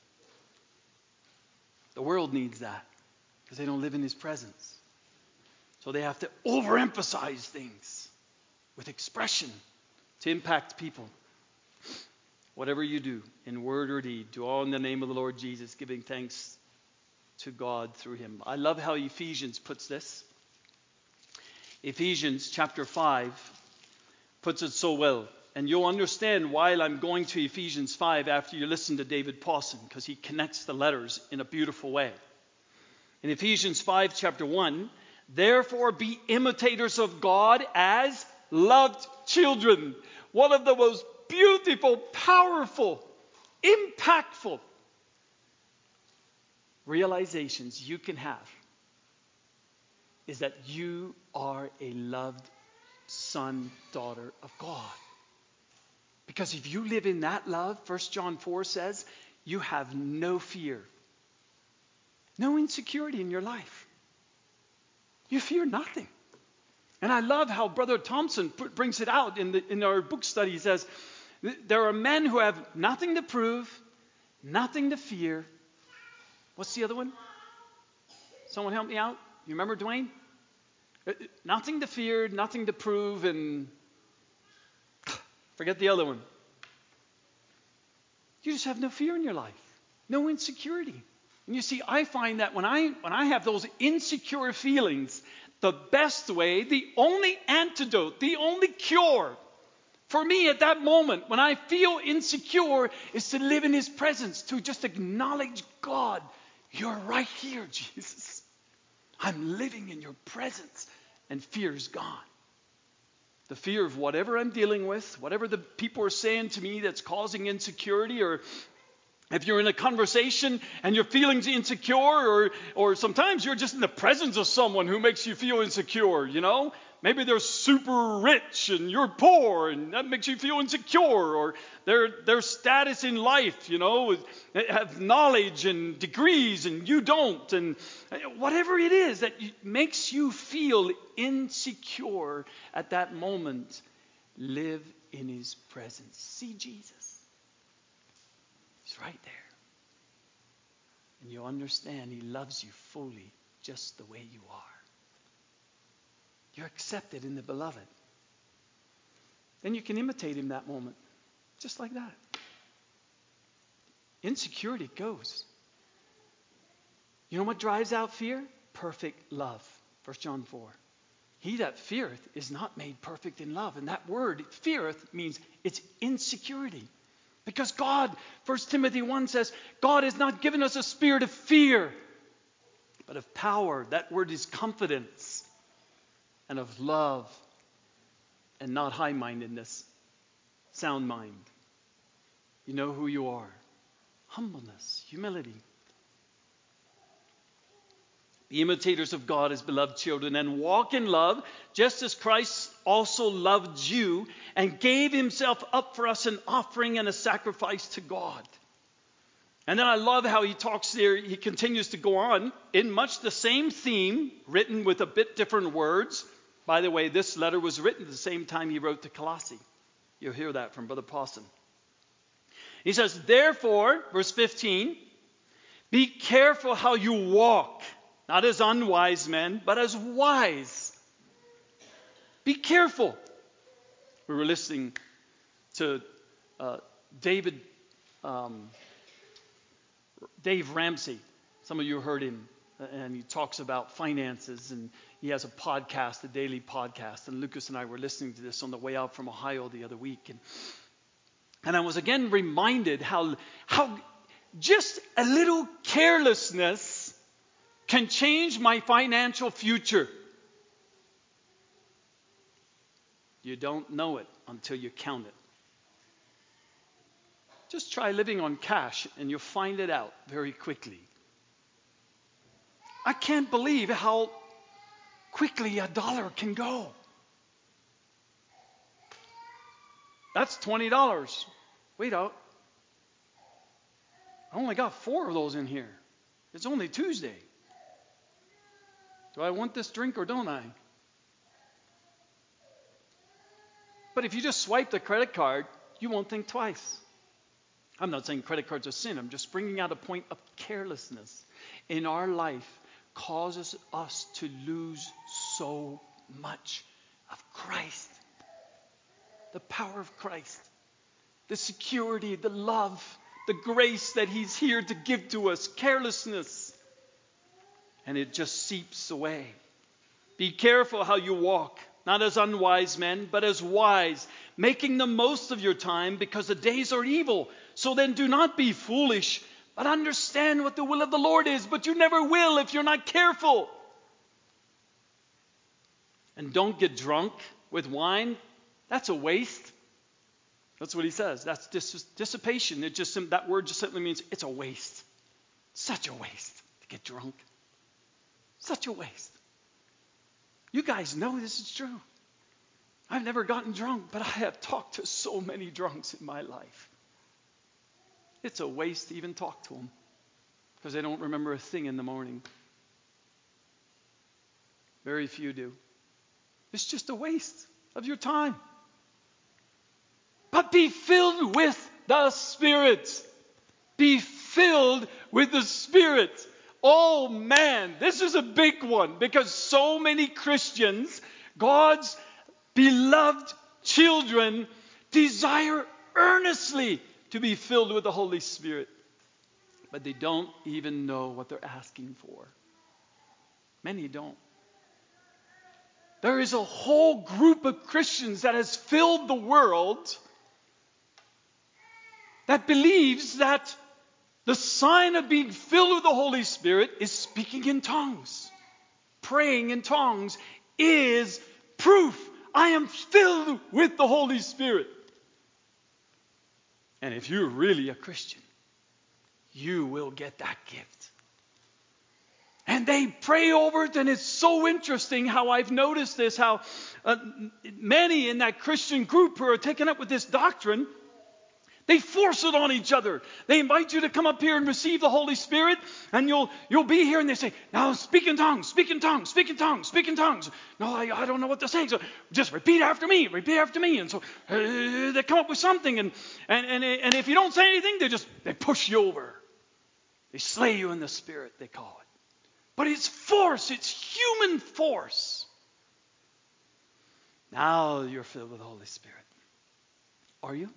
The world needs that. Because they don't live in His presence. So they have to overemphasize things with expression to impact people. Whatever you do, in word or deed, do all in the name of the Lord Jesus, giving thanks to God through Him. I love how Ephesians puts this. Ephesians chapter 5 puts it so well. And you'll understand why I'm going to Ephesians 5 after you listen to David Pawson, because he connects the letters in a beautiful way. In Ephesians 5 chapter 1, therefore be imitators of God as loved children. One of the most beautiful, powerful, impactful realizations you can have is that you are a loved son, daughter of God. Because if you live in that love, 1 John 4 says, you have no fear, no insecurity in your life. You fear nothing. And I love how Brother Thompson brings it out in our book study. He says, there are men who have nothing to prove, nothing to fear. What's the other one? Someone help me out. You remember, Dwayne? Nothing to fear, nothing to prove, and forget the other one. You just have no fear in your life. No insecurity. And you see, I find that when I have those insecure feelings, the best way, the only antidote, the only cure for me at that moment when I feel insecure is to live in His presence, to just acknowledge God. You're right here, Jesus. I'm living in your presence, and fear is gone. The fear of whatever I'm dealing with, whatever the people are saying to me that's causing insecurity, or if you're in a conversation and you're feeling insecure, or sometimes you're just in the presence of someone who makes you feel insecure, you know. Maybe they're super rich and you're poor, and that makes you feel insecure. Or their status in life, you know, have knowledge and degrees and you don't. And whatever it is that makes you feel insecure at that moment, live in His presence. See Jesus. He's right there. And you'll understand He loves you fully just the way you are. You're accepted in the beloved. Then you can imitate Him that moment. Just like that. Insecurity goes. You know what drives out fear? Perfect love. 1 John 4. He that feareth is not made perfect in love. And that word, feareth, means it's insecurity. Because God, 1 Timothy 1 says, God has not given us a spirit of fear, but of power. That word is confidence. And of love, and not high-mindedness, sound mind. You know who you are. Humbleness, humility. Be imitators of God as beloved children, and walk in love, just as Christ also loved you and gave Himself up for us, an offering and a sacrifice to God. And then I love how he talks there. He continues to go on in much the same theme, written with a bit different words. By the way, this letter was written at the same time he wrote to Colossae. You'll hear that from Brother Pawson. He says, therefore, verse 15, Be careful how you walk, not as unwise men, but as wise. Be careful. We were listening to Dave Ramsey. Some of you heard him, and he talks about finances, and he has a podcast, a daily podcast. And Lucas and I were listening to this on the way out from Ohio the other week, and I was again reminded how just a little carelessness can change my financial future. You don't know it until you count it. Just try living on cash and you'll find it out very quickly. I can't believe how quickly $1 can go. That's $20. Wait out. I only got 4 of those in here. It's only Tuesday. Do I want this drink or don't I? But if you just swipe the credit card, you won't think twice. I'm not saying credit cards are sin. I'm just bringing out a point of carelessness in our life causes us to lose so much of Christ. The power of Christ. The security, the love, the grace that He's here to give to us. Carelessness. And it just seeps away. Be careful how you walk. Not as unwise men, but as wise, making the most of your time because the days are evil. So then do not be foolish, but understand what the will of the Lord is. But you never will if you're not careful. And don't get drunk with wine. That's a waste. That's what he says. That's dissipation. That word just simply means it's a waste. Such a waste to get drunk. Such a waste. You guys know this is true. I've never gotten drunk, but I have talked to so many drunks in my life. It's a waste to even talk to them because they don't remember a thing in the morning. Very few do. It's just a waste of your time. But be filled with the Spirit. Be filled with the Spirit. Oh man, this is a big one because so many Christians, God's beloved children, desire earnestly to be filled with the Holy Spirit. But they don't even know what they're asking for. Many don't. There is a whole group of Christians that has filled the world that believes that the sign of being filled with the Holy Spirit is speaking in tongues. Praying in tongues is proof I am filled with the Holy Spirit. And if you're really a Christian, you will get that gift. And they pray over it, and it's so interesting how I've noticed this, how many in that Christian group who are taken up with this doctrine, they force it on each other. They invite you to come up here and receive the Holy Spirit, and you'll be here, and they say, now speak in tongues, speak in tongues, speak in tongues, speak in tongues. No, I don't know what to say, so just repeat after me. And so they come up with something, and if you don't say anything, they push you over. They slay you in the Spirit, they call it. But it's force, it's human force. Now you're filled with the Holy Spirit. Are you?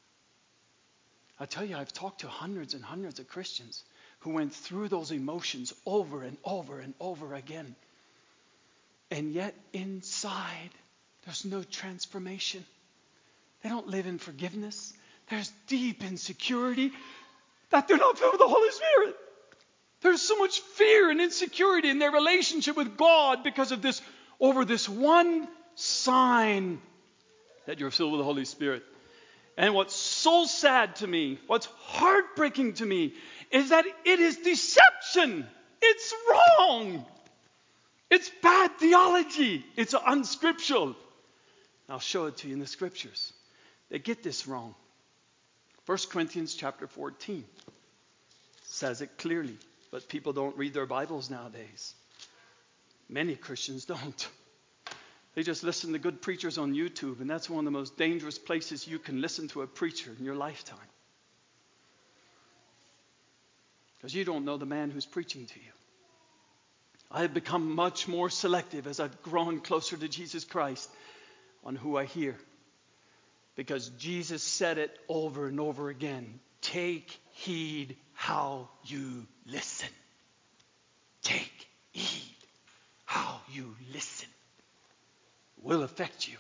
I tell you, I've talked to hundreds and hundreds of Christians who went through those emotions over and over and over again. And yet inside, there's no transformation. They don't live in forgiveness. There's deep insecurity that they're not filled with the Holy Spirit. There's so much fear and insecurity in their relationship with God because of this, over this one sign that you're filled with the Holy Spirit. And what's so sad to me, what's heartbreaking to me, is that it is deception. It's wrong. It's bad theology. It's unscriptural. I'll show it to you in the scriptures. They get this wrong. 1 Corinthians chapter 14 says it clearly, but people don't read their Bibles nowadays. Many Christians don't. They just listen to good preachers on YouTube, and that's one of the most dangerous places you can listen to a preacher in your lifetime. because you don't know the man who's preaching to you. I have become much more selective as I've grown closer to Jesus Christ on who I hear. Because Jesus said it over and over again. Take heed how you listen. Take heed how you listen. It will affect you.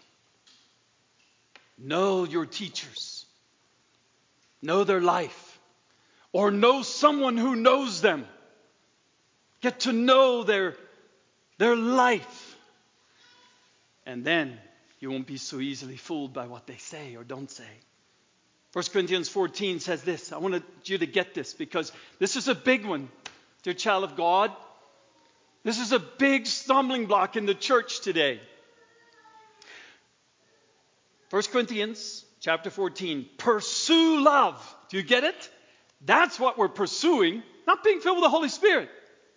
Know your teachers. Know their life. Or know someone who knows them. Get to know their life. And then you won't be so easily fooled by what they say or don't say. 1 Corinthians 14 says this. I wanted you to get this because this is a big one, dear child of God. This is a big stumbling block in the church today. 1 Corinthians chapter 14. Pursue love. Do you get it? That's what we're pursuing, not being filled with the Holy Spirit.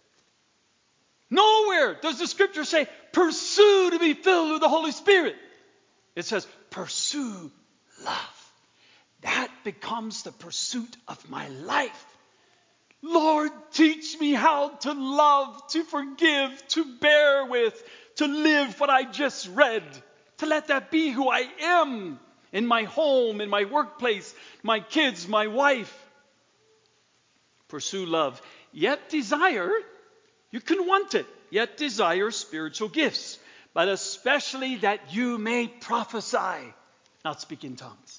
Nowhere does the scripture say, pursue to be filled with the Holy Spirit. It says, pursue love. That becomes the pursuit of my life. Lord, teach me how to love, to forgive, to bear with, to live what I just read. To let that be who I am in my home, in my workplace, my kids, my wife. Pursue love. Yet desire, you can want it, yet desire spiritual gifts, but especially that you may prophesy, not speak in tongues.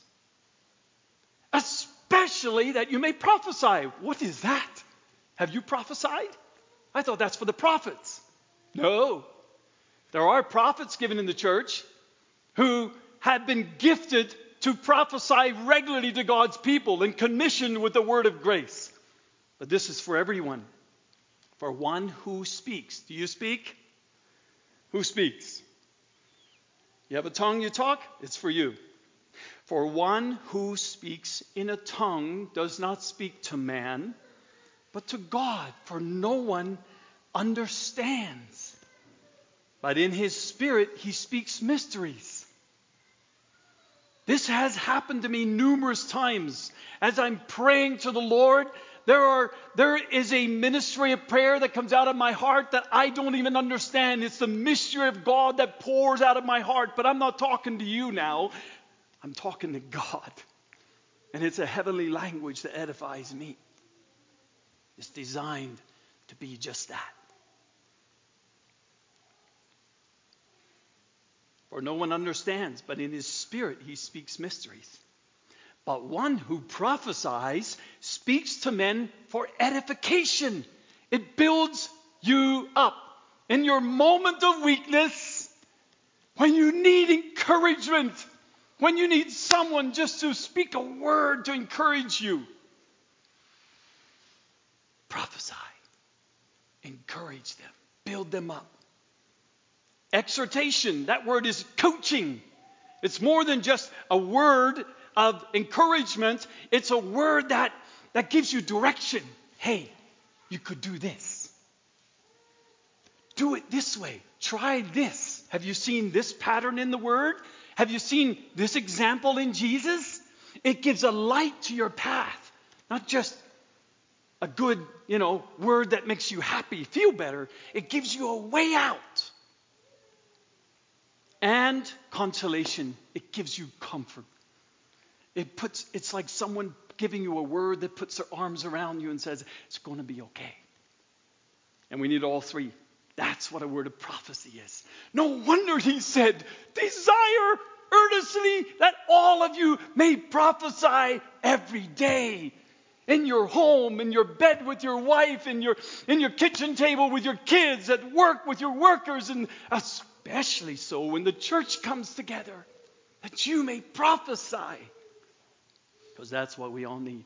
Especially that you may prophesy. What is that? Have you prophesied? I thought that's for the prophets. No. There are prophets given in the church who have been gifted to prophesy regularly to God's people and commissioned with the word of grace. But this is for everyone. For one who speaks. Do you speak? Who speaks? You have a tongue you talk? It's for you. For one who speaks in a tongue does not speak to man, but to God, for no one understands. But in his spirit he speaks mysteries. This has happened to me numerous times. As I'm praying to the Lord, there is a ministry of prayer that comes out of my heart that I don't even understand. It's the mystery of God that pours out of my heart. But I'm not talking to you now. I'm talking to God. And it's a heavenly language that edifies me. It's designed to be just that. For no one understands, but in his spirit he speaks mysteries. But one who prophesies speaks to men for edification. It builds you up. In your moment of weakness, when you need encouragement, when you need someone just to speak a word to encourage you, prophesy. Encourage them. Build them up. Exhortation, that word is coaching. It's more than just a word of encouragement. It's a word that gives you direction. Hey, you could do this. Do it this way. Try this. Have you seen this pattern in the word? Have you seen this example in Jesus? It gives a light to your path. Not just a good, word that makes you happy, feel better. It gives you a way out. And consolation. It gives you comfort. It's like someone giving you a word that puts their arms around you and says, it's going to be okay. And we need all three. That's what a word of prophecy is. No wonder he said, desire earnestly that all of you may prophesy every day. In your home, in your bed with your wife, in your kitchen table with your kids, at work with your workers, and especially so when the church comes together, that you may prophesy. Because that's what we all need.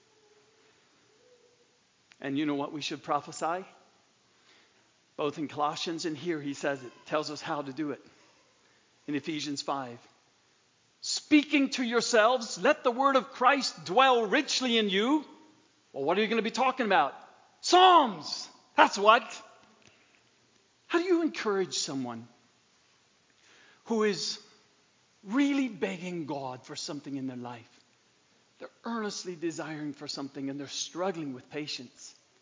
And you know what we should prophesy? Both in Colossians and here he says it, tells us how to do it. In Ephesians 5. Speaking to yourselves, let the word of Christ dwell richly in you. Well, what are you going to be talking about? Psalms. That's what. How do you encourage someone who is really begging God for something in their life? They're earnestly desiring for something and they're struggling with patience.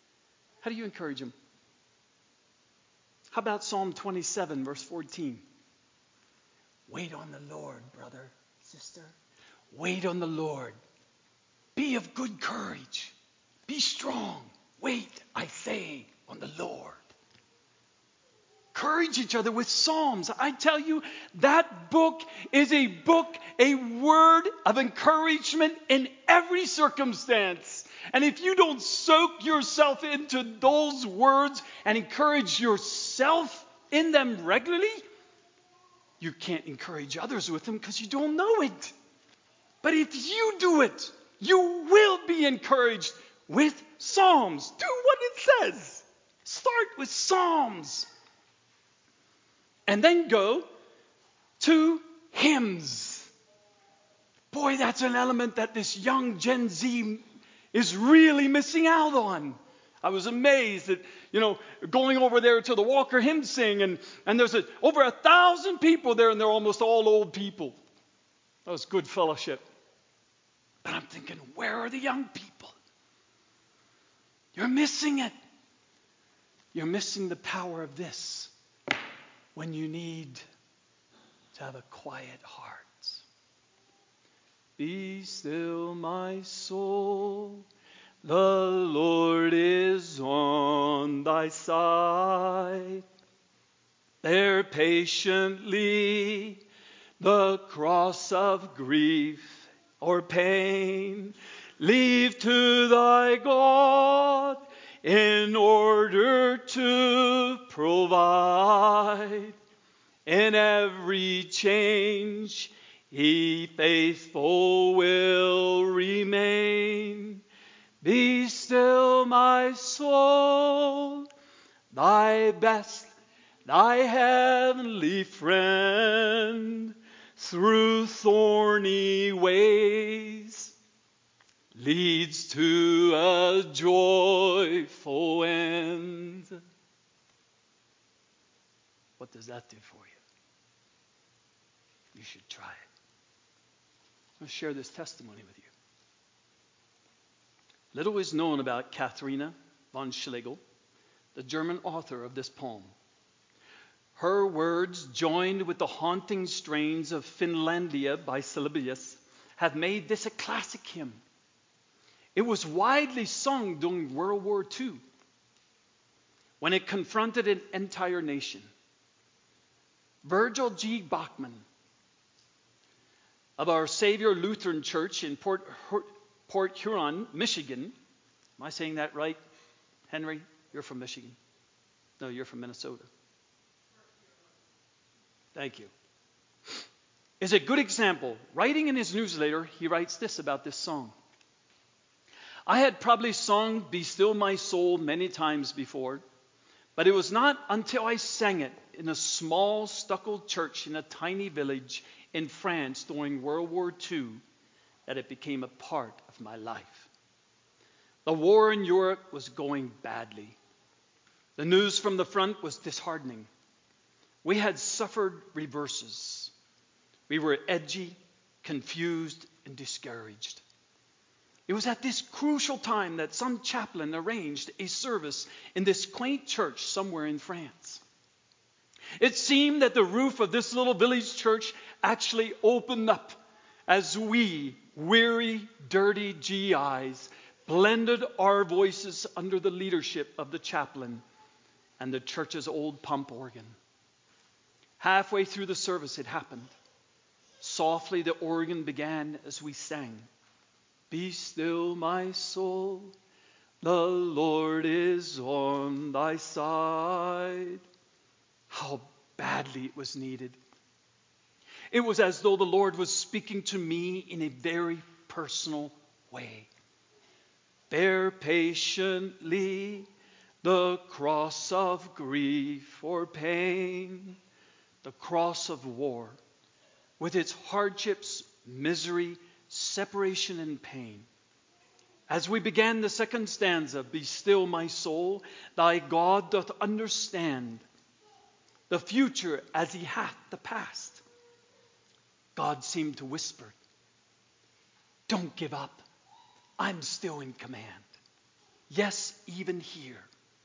How do you encourage them? How about Psalm 27, verse 14? Wait on the Lord, brother, sister. Wait on the Lord. Be of good courage. Be strong. Wait, I say, on the Lord. Encourage each other with Psalms. I tell you, that book is a word of encouragement in every circumstance. And if you don't soak yourself into those words and encourage yourself in them regularly, you can't encourage others with them because you don't know it. But if you do it, you will be encouraged with Psalms. Do what it says. Start with Psalms. And then go to hymns. Boy, that's an element that this young Gen Z is really missing out on. I was amazed that, going over there to the Walker Hymn Sing, and there's over 1,000 people there, and they're almost all old people. That was good fellowship. But I'm thinking, where are the young people? You're missing it. You're missing the power of this when you need to have a quiet heart. Be still, my soul. The Lord is on thy side. Bear patiently the cross of grief or pain. Leave to thy God in order to provide. In every change he faithful will remain. Be still, my soul, thy best, thy heavenly friend, through thorny ways, leads to a joyful end. What does that do for you? You should try it. I'll share this testimony with you. Little is known about Katharina von Schlegel, the German author of this poem. Her words, joined with the haunting strains of Finlandia by Sibelius, have made this a classic hymn. It was widely sung during World War II when it confronted an entire nation. Virgil G. Bachman of Our Savior Lutheran Church in Port Huron, Michigan. Am I saying that right? Henry, you're from Michigan. No, you're from Minnesota. Thank you. Is a good example. Writing in his newsletter, he writes this about this song. I had probably sung Be Still My Soul many times before, but it was not until I sang it in a small stucco church in a tiny village in France during World War II that it became a part of my life. The war in Europe was going badly. The news from the front was disheartening. We had suffered reverses. We were edgy, confused, and discouraged. It was at this crucial time that some chaplain arranged a service in this quaint church somewhere in France. It seemed that the roof of this little village church actually opened up as we, weary, dirty GIs, blended our voices under the leadership of the chaplain and the church's old pump organ. Halfway through the service, it happened. Softly, the organ began as we sang, Be still, my soul, the Lord is on thy side. How badly it was needed. It was as though the Lord was speaking to me in a very personal way. Bear patiently the cross of grief or pain, the cross of war, with its hardships, misery, separation, and pain. As we began the second stanza, Be still, my soul, thy God doth understand the future as he hath the past. God seemed to whisper, Don't give up. I'm still in command. Yes, even here,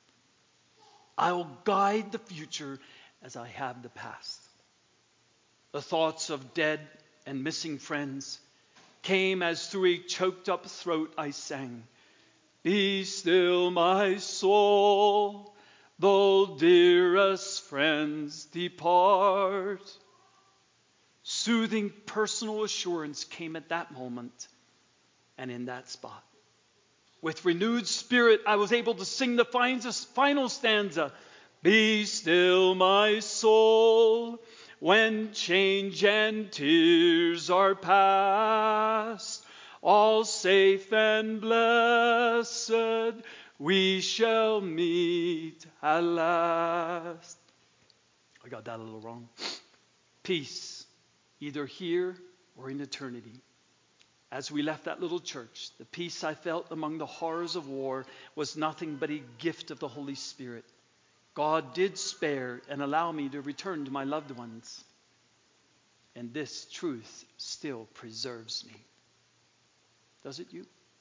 I'll guide the future as I have the past. The thoughts of dead and missing friends came as through a choked up throat I sang, "Be still, my soul, though dearest friends depart." Soothing personal assurance came at that moment and in that spot. With renewed spirit, I was able to sing the final stanza, "Be still, my soul, when change and tears are past. All safe and blessed, we shall meet at last." I got that a little wrong. Peace, either here or in eternity. As we left that little church, the peace I felt among the horrors of war was nothing but a gift of the Holy Spirit. God did spare and allow me to return to my loved ones. And this truth still preserves me. Does it you?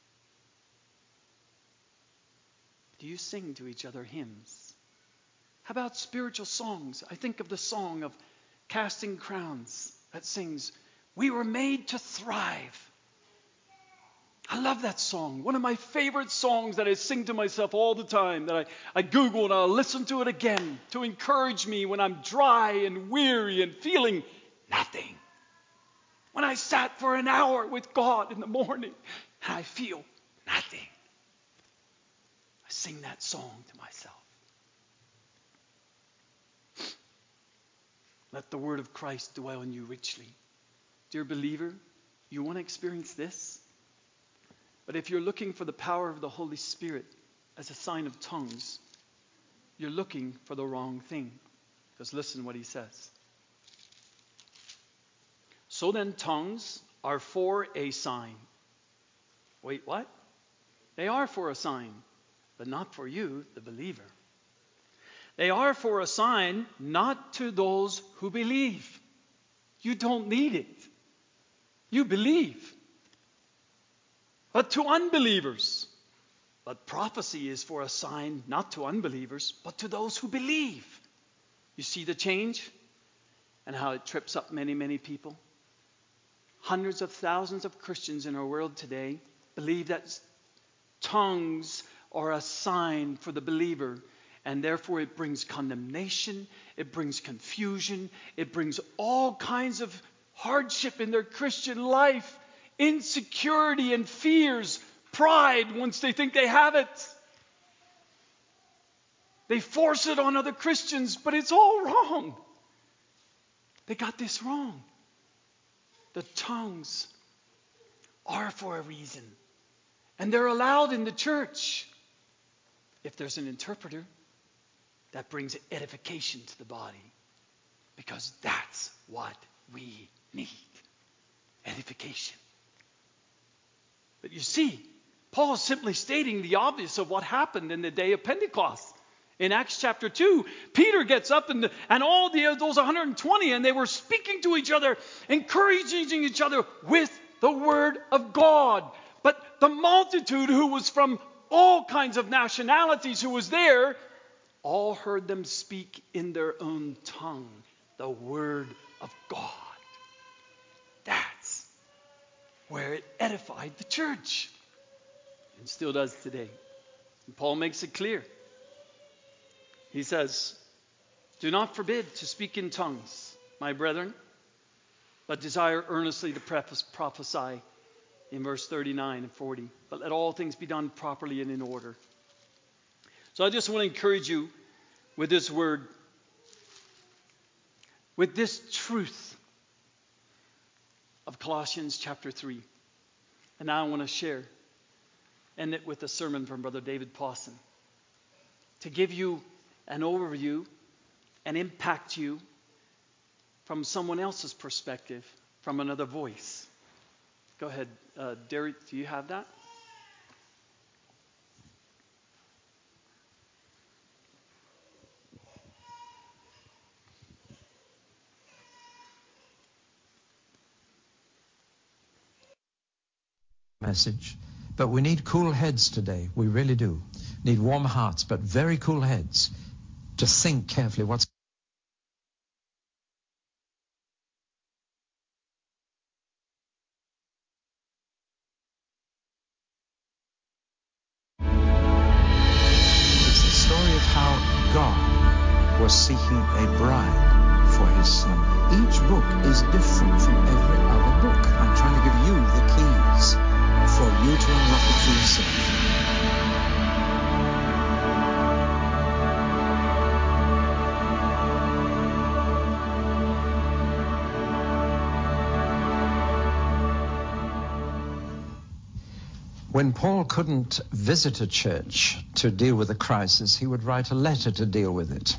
Do you sing to each other hymns? How about spiritual songs? I think of the song of Casting Crowns that sings, "We were made to thrive." I love that song. One of my favorite songs that I sing to myself all the time, that I Google and I'll listen to it again to encourage me when I'm dry and weary and feeling nothing. When I sat for an hour with God in the morning and I feel nothing, I sing that song to myself. Let the word of Christ dwell in you richly. Dear believer, you want to experience this? But if you're looking for the power of the Holy Spirit as a sign of tongues, you're looking for the wrong thing. Because listen what he says. "So then tongues are for a sign." Wait, what? They are for a sign, but not for you, the believer. "They are for a sign, not to those who believe." You don't need it. You believe. "But to unbelievers. But prophecy is for a sign, not to unbelievers, but to those who believe." You see the change and how it trips up many, many people? Hundreds of thousands of Christians in our world today believe that tongues are a sign for the believer, and therefore it brings condemnation, it brings confusion, it brings all kinds of hardship in their Christian life. Insecurity and fears, pride once they think they have it. They force it on other Christians, but it's all wrong. They got this wrong. The tongues are for a reason, and they're allowed in the church. If there's an interpreter, that brings edification to the body, because that's what we need. Edification. But you see, Paul is simply stating the obvious of what happened in the day of Pentecost. In Acts chapter 2, Peter gets up and all those 120, and they were speaking to each other, encouraging each other with the word of God. But the multitude, who was from all kinds of nationalities, who was there, all heard them speak in their own tongue the word of God. That's where it edified the church, and still does today. And Paul makes it clear. He says, "Do not forbid to speak in tongues, my brethren, but desire earnestly to prophesy," in verse 39 and 40. "But let all things be done properly and in order." So I just want to encourage you with this word, with this truth of Colossians chapter 3. And now I want to share, end it with a sermon from Brother David Pawson, to give you an overview and impact you from someone else's perspective, from another voice. Go ahead, Derek, do you have that? Message. But we need cool heads today. We really do. Need warm hearts, but very cool heads. to think carefully what's it's the story of how God was seeking a bride for his son. Each book is different from every other book. I'm trying to give you the keys for you to unlock it for yourself. When Paul couldn't visit a church to deal with a crisis, he would write a letter to deal with it.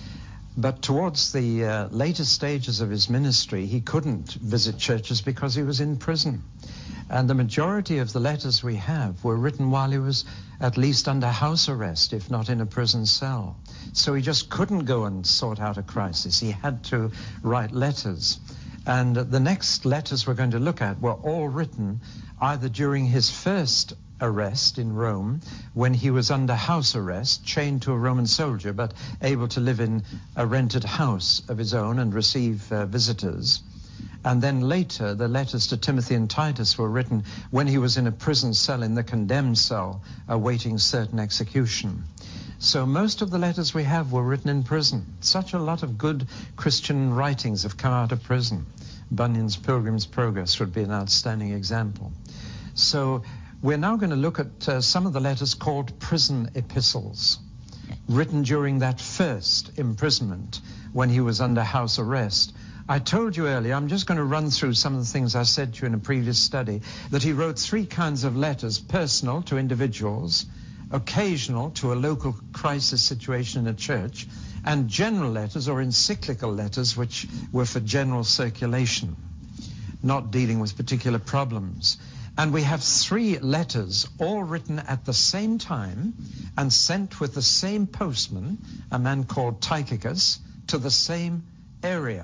But towards the later stages of his ministry, he couldn't visit churches because he was in prison. And the majority of the letters we have were written while he was at least under house arrest, if not in a prison cell. So he just couldn't go and sort out a crisis. He had to write letters. And the next letters we're going to look at were all written either during his first arrest in Rome, when he was under house arrest, chained to a Roman soldier, but able to live in a rented house of his own and receive visitors. And then later, the letters to Timothy and Titus were written when he was in a prison cell, in the condemned cell, awaiting certain execution. So most of the letters we have were written in prison. Such a lot of good Christian writings have come out of prison. Bunyan's Pilgrim's Progress would be an outstanding example. So we're now going to look at some of the letters called prison epistles, written during that first imprisonment when he was under house arrest. I told you earlier, I'm just going to run through some of the things I said to you in a previous study, that he wrote three kinds of letters: personal to individuals, occasional to a local crisis situation in a church, and general letters or encyclical letters, which were for general circulation, not dealing with particular problems. And we have three letters all written at the same time and sent with the same postman, a man called Tychicus, to the same area.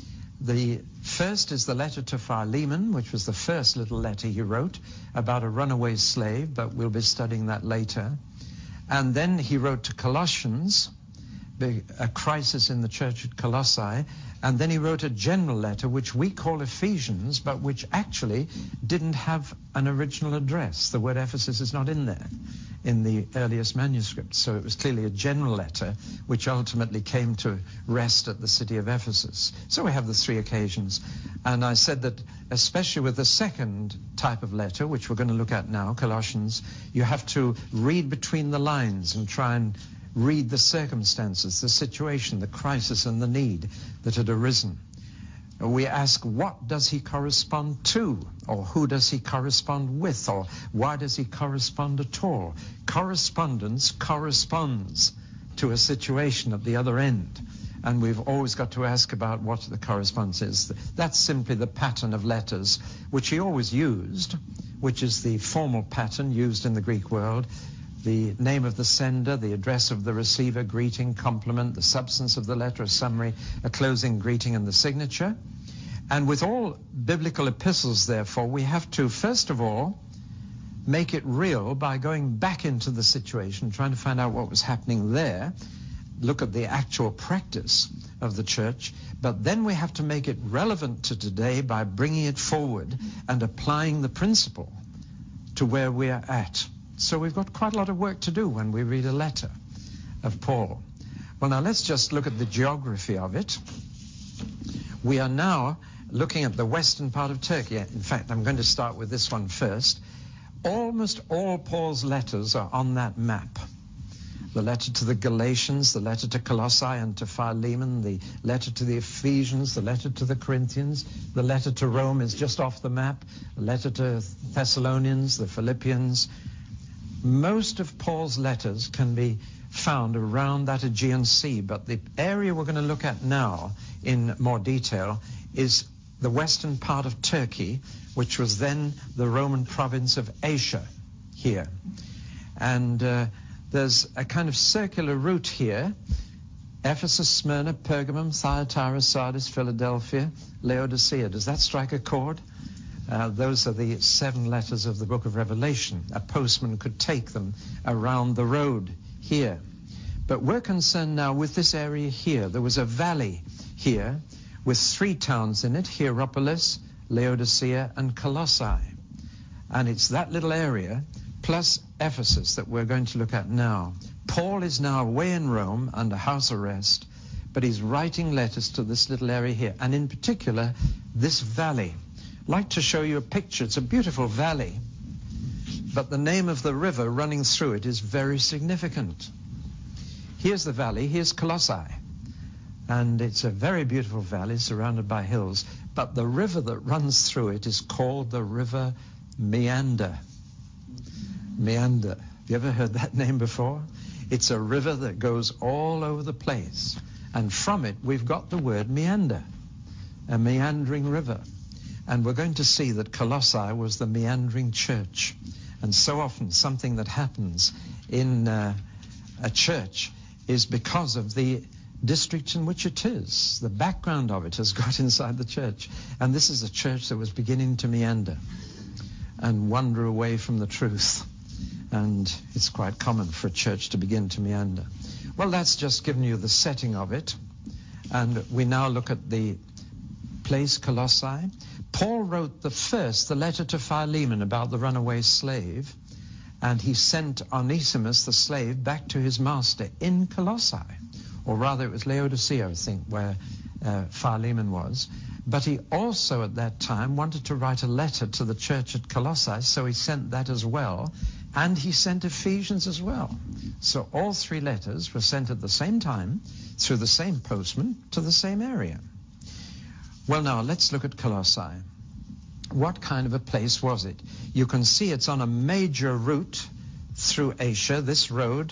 The first is the letter to Philemon, which was the first little letter he wrote about a runaway slave, but we'll be studying that later. And then he wrote to Colossians, a crisis in the church at Colossae. And then he wrote a general letter, which we call Ephesians, but which actually didn't have an original address. The word Ephesus is not in there in the earliest manuscripts. So it was clearly a general letter, which ultimately came to rest at the city of Ephesus. So we have the three occasions. And I said that especially with the second type of letter, which we're going to look at now, Colossians, you have to read between the lines and try and read the circumstances, the situation, the crisis and the need that had arisen. We ask, what does he correspond to? Or who does he correspond with? Or why does he correspond at all? Correspondence corresponds to a situation at the other end. And we've always got to ask about what the correspondence is. That's simply the pattern of letters, which he always used, which is the formal pattern used in the Greek world. The name of the sender, the address of the receiver, greeting, compliment, the substance of the letter, a summary, a closing greeting, and the signature. And with all biblical epistles, therefore, we have to, first of all, make it real by going back into the situation, trying to find out what was happening there, look at the actual practice of the church, but then we have to make it relevant to today by bringing it forward and applying the principle to where we are at. So we've got quite a lot of work to do when we read a letter of Paul. Well, now let's just look at the geography of it. We are now looking at the western part of Turkey. In fact, I'm going to start with this one first. Almost all Paul's letters are on that map. The letter to the Galatians, the letter to Colossae and to Philemon, the letter to the Ephesians, the letter to the Corinthians, the letter to Rome is just off the map, the letter to Thessalonians, the Philippians. Most of Paul's letters can be found around that Aegean Sea, but the area we're going to look at now in more detail is the western part of Turkey, which was then the Roman province of Asia here. And there's a kind of circular route here: Ephesus, Smyrna, Pergamum, Thyatira, Sardis, Philadelphia, Laodicea. Does that strike a chord? Those are the 7 letters of the book of Revelation. A postman could take them around the road here. But we're concerned now with this area here. There was a valley here with 3 towns in it, Hierapolis, Laodicea, and Colossae. And it's that little area plus Ephesus that we're going to look at now. Paul is now away in Rome under house arrest, but he's writing letters to this little area here, and in particular, this valley. I'd like to show you a picture. It's a beautiful valley, but the name of the river running through it is very significant. Here's the valley, here's Colossae, and it's a very beautiful valley surrounded by hills, but the river that runs through it is called the River Meander. Meander. Have you ever heard that name before? It's a river that goes all over the place, and from it we've got the word meander, a meandering river. And we're going to see that Colossae was the meandering church. And so often something that happens in a church is because of the district in which it is. The background of it has got inside the church. And this is a church that was beginning to meander and wander away from the truth. And it's quite common for a church to begin to meander. Well, that's just given you the setting of it. And we now look at the place Colossae. Paul wrote the letter to Philemon about the runaway slave, and he sent Onesimus, the slave, back to his master in Colossae, or rather it was Laodicea, I think, where Philemon was. But he also at that time wanted to write a letter to the church at Colossae, so he sent that as well, and he sent Ephesians as well. So all 3 letters were sent at the same time through the same postman to the same area. Well, now, let's look at Colossae. What kind of a place was it? You can see it's on a major route through Asia. This road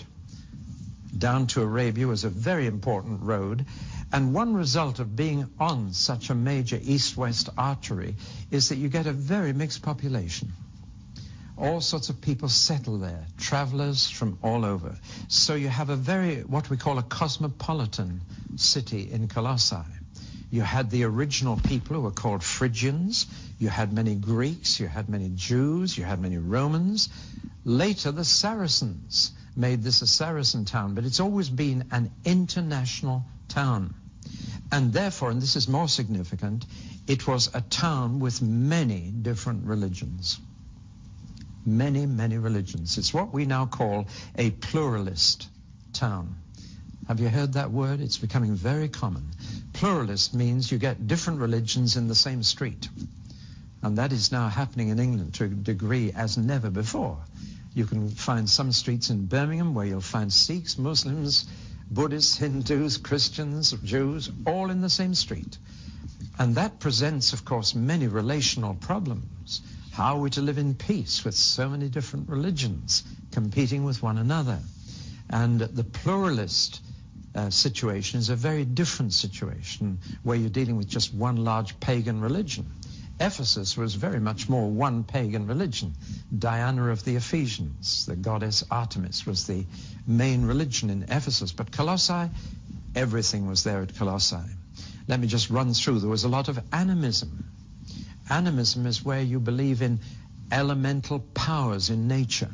down to Arabia was a very important road. And one result of being on such a major east-west artery is that you get a very mixed population. All sorts of people settle there, travelers from all over. So you have what we call a cosmopolitan city in Colossae. You had the original people who were called Phrygians. You had many Greeks. You had many Jews. You had many Romans. Later, the Saracens made this a Saracen town, but it's always been an international town. And therefore, and this is more significant, it was a town with many different religions. Many, many religions. It's what we now call a pluralist town. Have you heard that word? It's becoming very common. Pluralist means you get different religions in the same street. And that is now happening in England to a degree as never before. You can find some streets in Birmingham where you'll find Sikhs, Muslims, Buddhists, Hindus, Christians, Jews, all in the same street. And that presents, of course, many relational problems. How are we to live in peace with so many different religions competing with one another? And the pluralist situation is a very different situation where you're dealing with just one large pagan religion. Ephesus was very much more one pagan religion. Diana of the Ephesians, the goddess Artemis, was the main religion in Ephesus. But Colossae, everything was there at Colossae. Let me just run through. There was a lot of animism. Animism is where you believe in elemental powers in nature.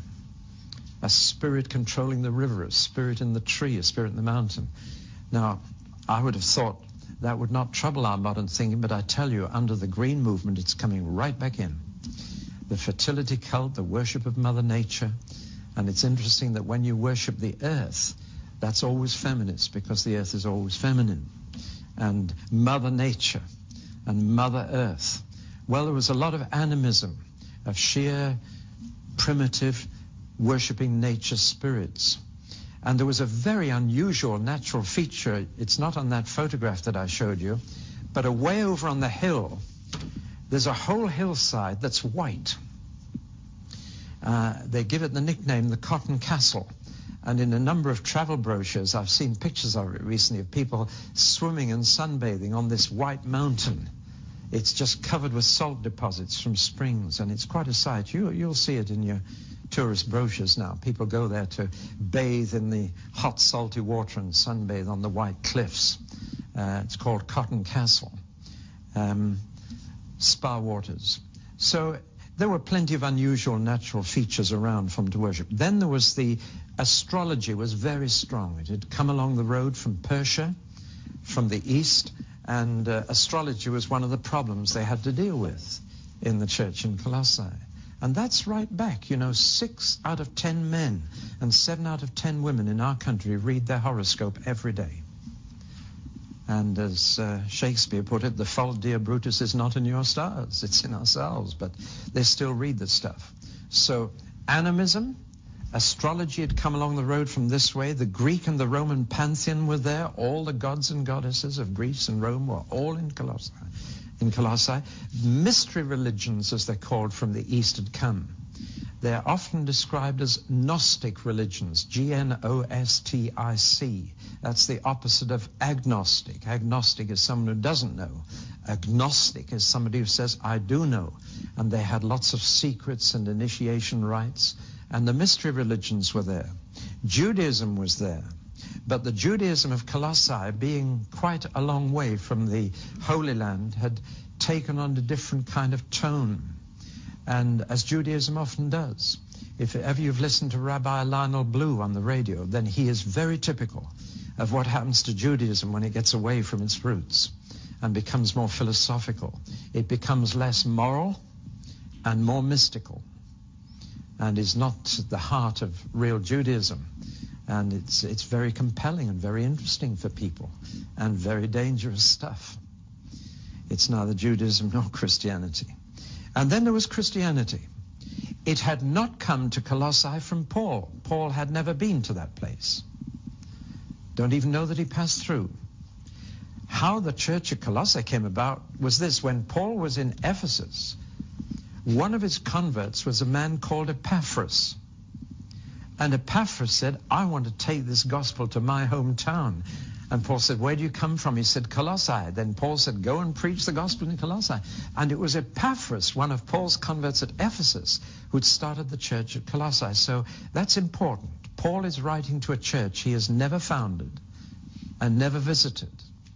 A spirit controlling the river, a spirit in the tree, a spirit in the mountain. Now, I would have thought that would not trouble our modern thinking, but I tell you, under the green movement, it's coming right back in. The fertility cult, the worship of Mother Nature. And it's interesting that when you worship the earth, that's always feminist, because the earth is always feminine. And Mother Nature and Mother Earth. Well, there was a lot of animism, of sheer primitive worshipping nature spirits. And there was a very unusual natural feature. It's not on that photograph that I showed you, but away over on the hill, there's a whole hillside that's white. They give it the nickname the Cotton Castle. And in a number of travel brochures, I've seen pictures of it recently, of people swimming and sunbathing on this white mountain. It's just covered with salt deposits from springs, and it's quite a sight. You'll see it in your tourist brochures now. People go there to bathe in the hot, salty water and sunbathe on the white cliffs. It's called Cotton Castle. Spa Waters. So there were plenty of unusual natural features around for them to worship. Then there was the astrology was very strong. It had come along the road from Persia, from the east, and astrology was one of the problems they had to deal with in the church in Colossae. And that's right back. 6 out of 10 men and 7 out of 10 women in our country read their horoscope every day. And as Shakespeare put it, the fault, dear Brutus, is not in your stars, it's in ourselves. But they still read the stuff. So animism, astrology had come along the road from this way. The Greek and the Roman pantheon were there. All the gods and goddesses of Greece and Rome were all in Colossae. Mystery religions, as they're called, from the East had come. They're often described as Gnostic religions, Gnostic. That's the opposite of agnostic. Agnostic is someone who doesn't know. Agnostic is somebody who says, I do know. And they had lots of secrets and initiation rites. And the mystery religions were there. Judaism was there. But the Judaism of Colossae, being quite a long way from the Holy Land, had taken on a different kind of tone. And as Judaism often does, if ever you've listened to Rabbi Lionel Blue on the radio, then he is very typical of what happens to Judaism when it gets away from its roots and becomes more philosophical. It becomes less moral and more mystical, and is not the heart of real Judaism. And it's very compelling and very interesting for people, and very dangerous stuff. It's neither Judaism nor Christianity. And then there was Christianity. It had not come to Colossae from Paul. Paul had never been to that place. Don't even know that he passed through. How the church at Colossae came about was this. When Paul was in Ephesus, one of his converts was a man called Epaphras. And Epaphras said, I want to take this gospel to my hometown. And Paul said, where do you come from? He said, Colossae. Then Paul said, go and preach the gospel in Colossae. And it was Epaphras, one of Paul's converts at Ephesus, who'd started the church at Colossae. So that's important. Paul is writing to a church he has never founded and never visited.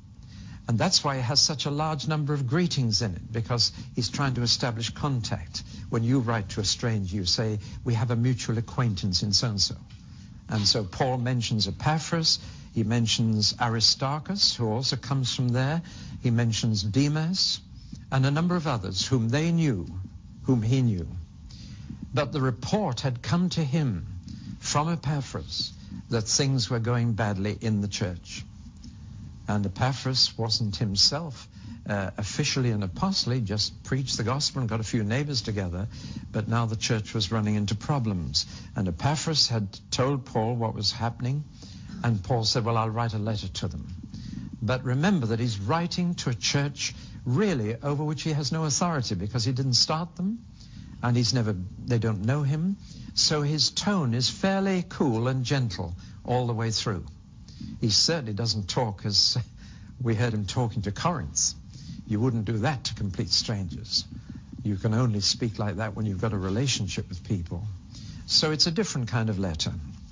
And that's why it has such a large number of greetings in it, because he's trying to establish contact. When you write to a stranger, you say, we have a mutual acquaintance in so-and-so. And so Paul mentions Epaphras. He mentions Aristarchus, who also comes from there. He mentions Demas and a number of others whom they knew, whom he knew. But the report had come to him from Epaphras that things were going badly in the church. And Epaphras wasn't himself officially an apostle. He just preached the gospel and got a few neighbors together. But now the church was running into problems. And Epaphras had told Paul what was happening. And Paul said, well, I'll write a letter to them. But remember that he's writing to a church really over which he has no authority, because he didn't start them and they don't know him. So his tone is fairly cool and gentle all the way through. He certainly doesn't talk as we heard him talking to Corinth. You wouldn't do that to complete strangers. You can only speak like that when you've got a relationship with people. So it's a different kind of letter.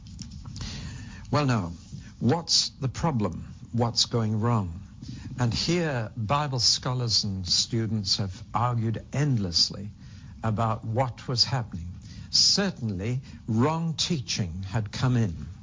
Well, now, what's the problem? What's going wrong? And here, Bible scholars and students have argued endlessly about what was happening. Certainly, wrong teaching had come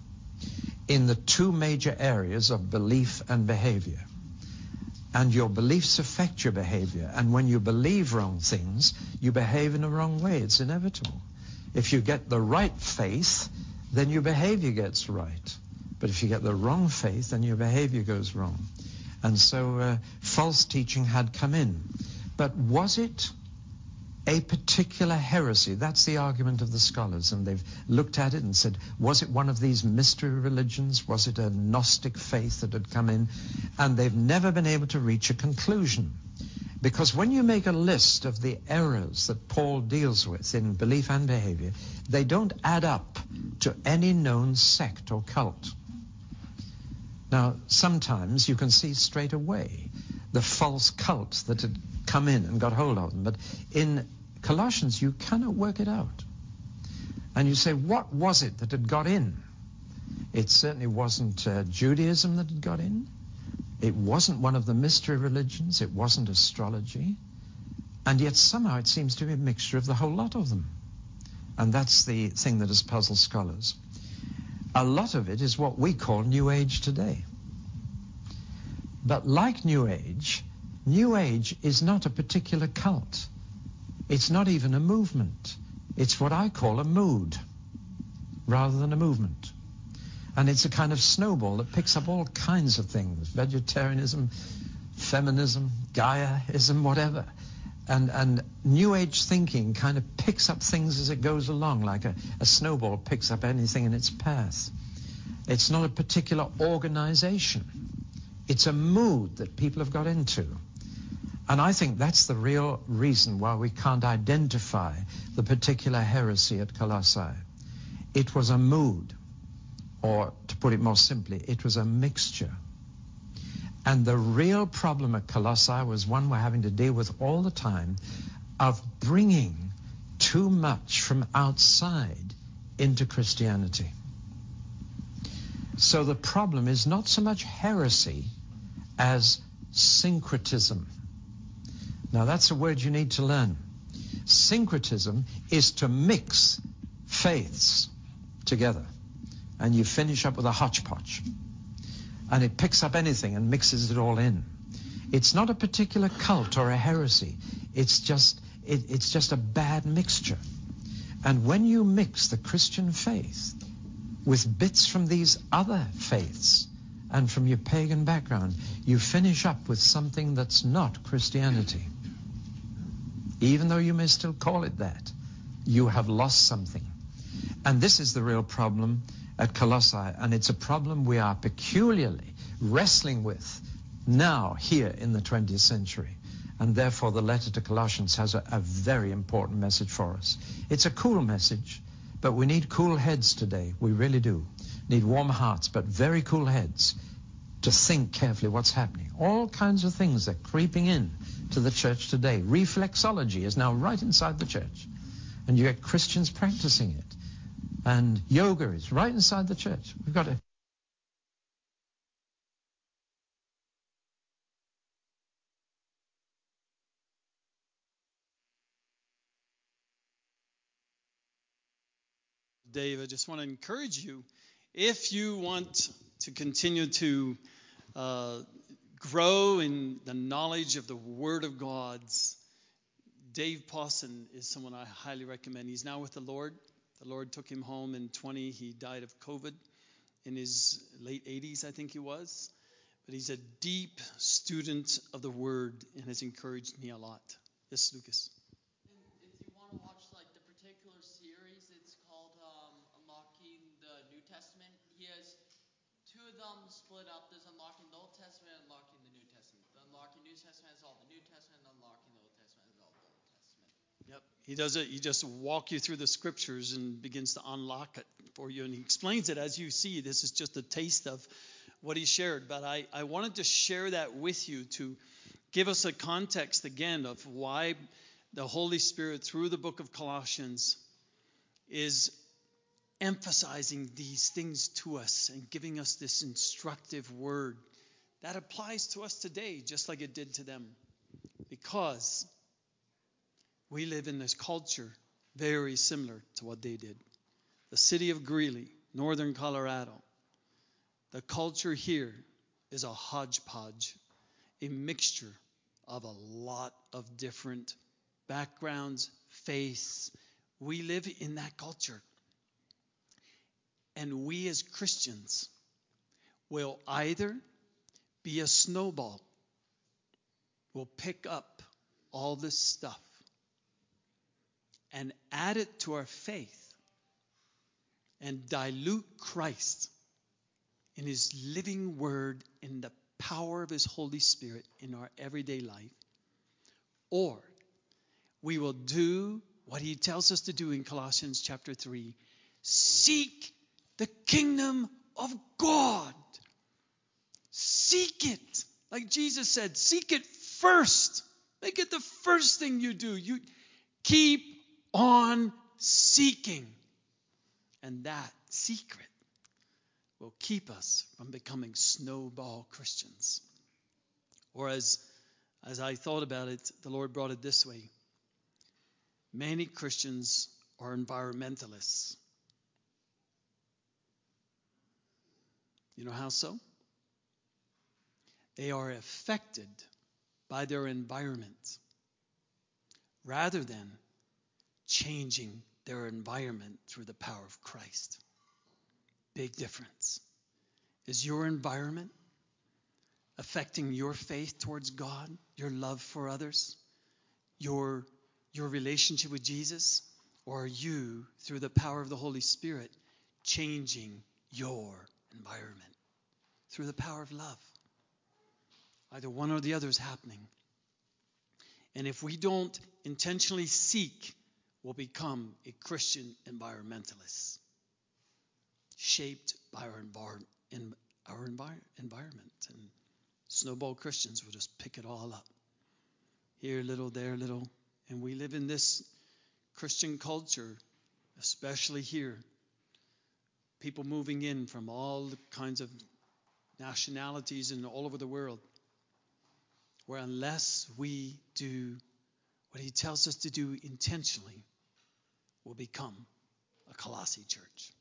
in the two major areas of belief and behavior. And your beliefs affect your behavior. And when you believe wrong things, you behave in a wrong way. It's inevitable. If you get the right faith, then your behavior gets right. But if you get the wrong faith, then your behavior goes wrong. And so false teaching had come in. But was it a particular heresy? That's the argument of the scholars. And they've looked at it and said, was it one of these mystery religions? Was it a Gnostic faith that had come in? And they've never been able to reach a conclusion. Because when you make a list of the errors that Paul deals with in belief and behavior, they don't add up to any known sect or cult. Now, sometimes you can see straight away the false cult that had come in and got hold of them. But in Colossians, you cannot work it out. And you say, what was it that had got in? It certainly wasn't Judaism that had got in. It wasn't one of the mystery religions. It wasn't astrology. And yet somehow it seems to be a mixture of the whole lot of them. And that's the thing that has puzzled scholars. A lot of it is what we call New Age today. But like New Age is not a particular cult. It's not even a movement. It's what I call a mood rather than a movement. And it's a kind of snowball that picks up all kinds of things, vegetarianism, feminism, Gaiaism, whatever. And New Age thinking kind of picks up things as it goes along, like a snowball picks up anything in its path. It's not a particular organization. It's a mood that people have got into. And I think that's the real reason why we can't identify the particular heresy at Colossae. It was a mood, or to put it more simply, it was a mixture. And the real problem at Colossae was one we're having to deal with all the time, of bringing too much from outside into Christianity. So the problem is not so much heresy as syncretism. Now that's a word you need to learn. Syncretism is to mix faiths together, and you finish up with a hodgepodge. And it picks up anything and mixes it all in. It's not a particular cult or a heresy. It's just a bad mixture. And when you mix the Christian faith with bits from these other faiths and from your pagan background, you finish up with something that's not Christianity. Even though you may still call it that, you have lost something. And this is the real problem at Colossae, and it's a problem we are peculiarly wrestling with now here in the 20th century. And therefore the letter to Colossians has a very important message for us. It's a cool message, but we need cool heads today. We really do. Need warm hearts, but very cool heads to think carefully what's happening. All kinds of things are creeping in to the church today. Reflexology is now right inside the church, and you get Christians practicing it. And yoga is right inside the church. We've got to... Dave, I just want to encourage you, if you want to continue to grow in the knowledge of the Word of God, Dave Pawson is someone I highly recommend. He's now with the Lord. The Lord took him home in 20. He died of COVID in his late 80s, I think he was. But he's a deep student of the Word and has encouraged me a lot. Yes, Lucas. If you want to watch like the particular series, it's called Unlocking the New Testament. He has two of them split up. There's Unlocking the Old Testament and Unlocking the New Testament. The Unlocking New Testament has all the New Testament, and Unlocking the Old Testament has all the Old Testament. Yep. He does it. He just walks you through the scriptures and begins to unlock it for you. And he explains it as you see. This is just a taste of what he shared. But I wanted to share that with you to give us a context again of why the Holy Spirit through the book of Colossians is emphasizing these things to us and giving us this instructive word that applies to us today just like it did to them. Because we live in this culture very similar to what they did. The city of Greeley, northern Colorado. The culture here is a hodgepodge, a mixture of a lot of different backgrounds, faiths. We live in that culture. And we as Christians will either be a snowball, will pick up all this stuff and add it to our faith and dilute Christ in his living word, in the power of his Holy Spirit in our everyday life. Or we will do what he tells us to do in Colossians chapter 3. Seek the kingdom of God. Seek it. Like Jesus said, seek it first. Make it the first thing you do. You keep on seeking. And that secret will keep us from becoming snowball Christians. Or as as I thought about it, the Lord brought it this way. Many Christians are environmentalists. You know how so? They are affected by their environment rather than changing their environment through the power of Christ. Big difference. Is your environment affecting your faith towards God, your love for others, your relationship with Jesus? Or are you, through the power of the Holy Spirit, changing your environment through the power of love? Either one or the other is happening. And if we don't intentionally seek, we'll become a Christian environmentalist, shaped by our environment. And snowball Christians will just pick it all up. Here a little, there a little. And we live in this Christian culture, especially here. People moving in from all kinds of nationalities and all over the world. Where unless we do what he tells us to do intentionally, we'll become a Colossae church.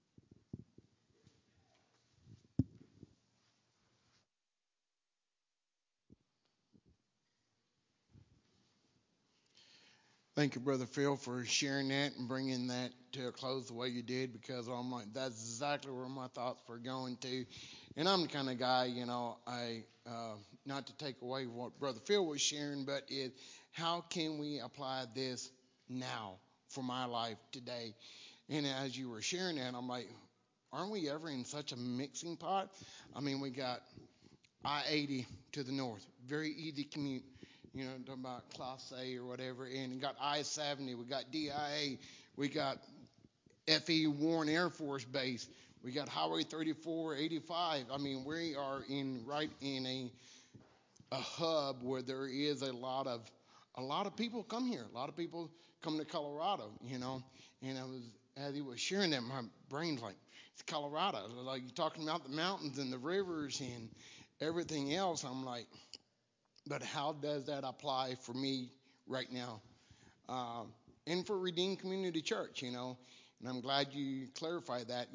Thank you, Brother Phil, for sharing that and bringing that to a close the way you did, because I'm like, that's exactly where my thoughts were going to. And I'm the kind of guy, not to take away what Brother Phil was sharing, but how can we apply this now for my life today? And as you were sharing that, I'm like, aren't we ever in such a mixing pot? I mean, we got I-80 to the north, very easy commute. Talking about Class A or whatever, and we got I-70, we got DIA, we got F.E. Warren Air Force Base, we got Highway 34, 85. I mean, we are right in a hub where there is a lot of people come here. A lot of people come to Colorado, And as he was sharing that, my brain's like, it's Colorado. Like, you're talking about the mountains and the rivers and everything else. I'm like, but how does that apply for me right now? And for Redeemed Community Church, and I'm glad you clarified that,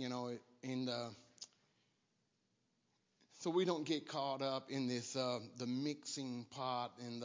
so we don't get caught up in this, the mixing pot and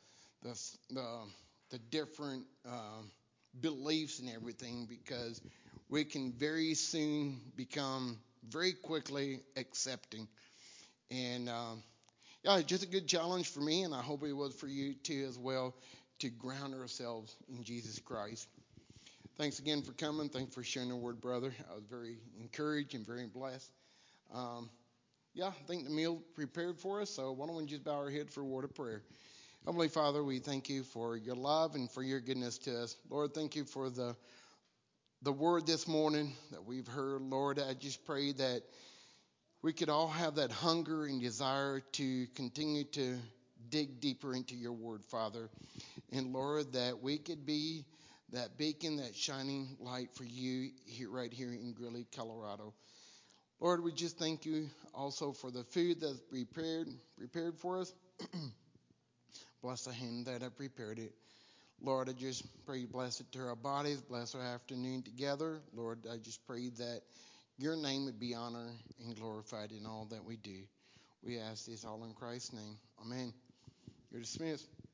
the different beliefs and everything, because we can very soon become very quickly accepting. And, it's just a good challenge for me, and I hope it was for you too as well, to ground ourselves in Jesus Christ. Thanks again for coming. Thanks for sharing the word, brother. I was very encouraged and very blessed. I think the meal prepared for us, so why don't we just bow our head for a word of prayer. Heavenly Father, we thank you for your love and for your goodness to us. Lord, thank you for the word this morning that we've heard. Lord, I just pray that we could all have that hunger and desire to continue to dig deeper into your word, Father. And Lord, that we could be that beacon, that shining light for you right here in Greeley, Colorado. Lord, we just thank you also for the food that's prepared for us. Bless the hand that have prepared it. Lord, I just pray you bless it to our bodies, bless our afternoon together. Lord, I just pray that your name would be honored and glorified in all that we do. We ask this all in Christ's name. Amen. You're dismissed.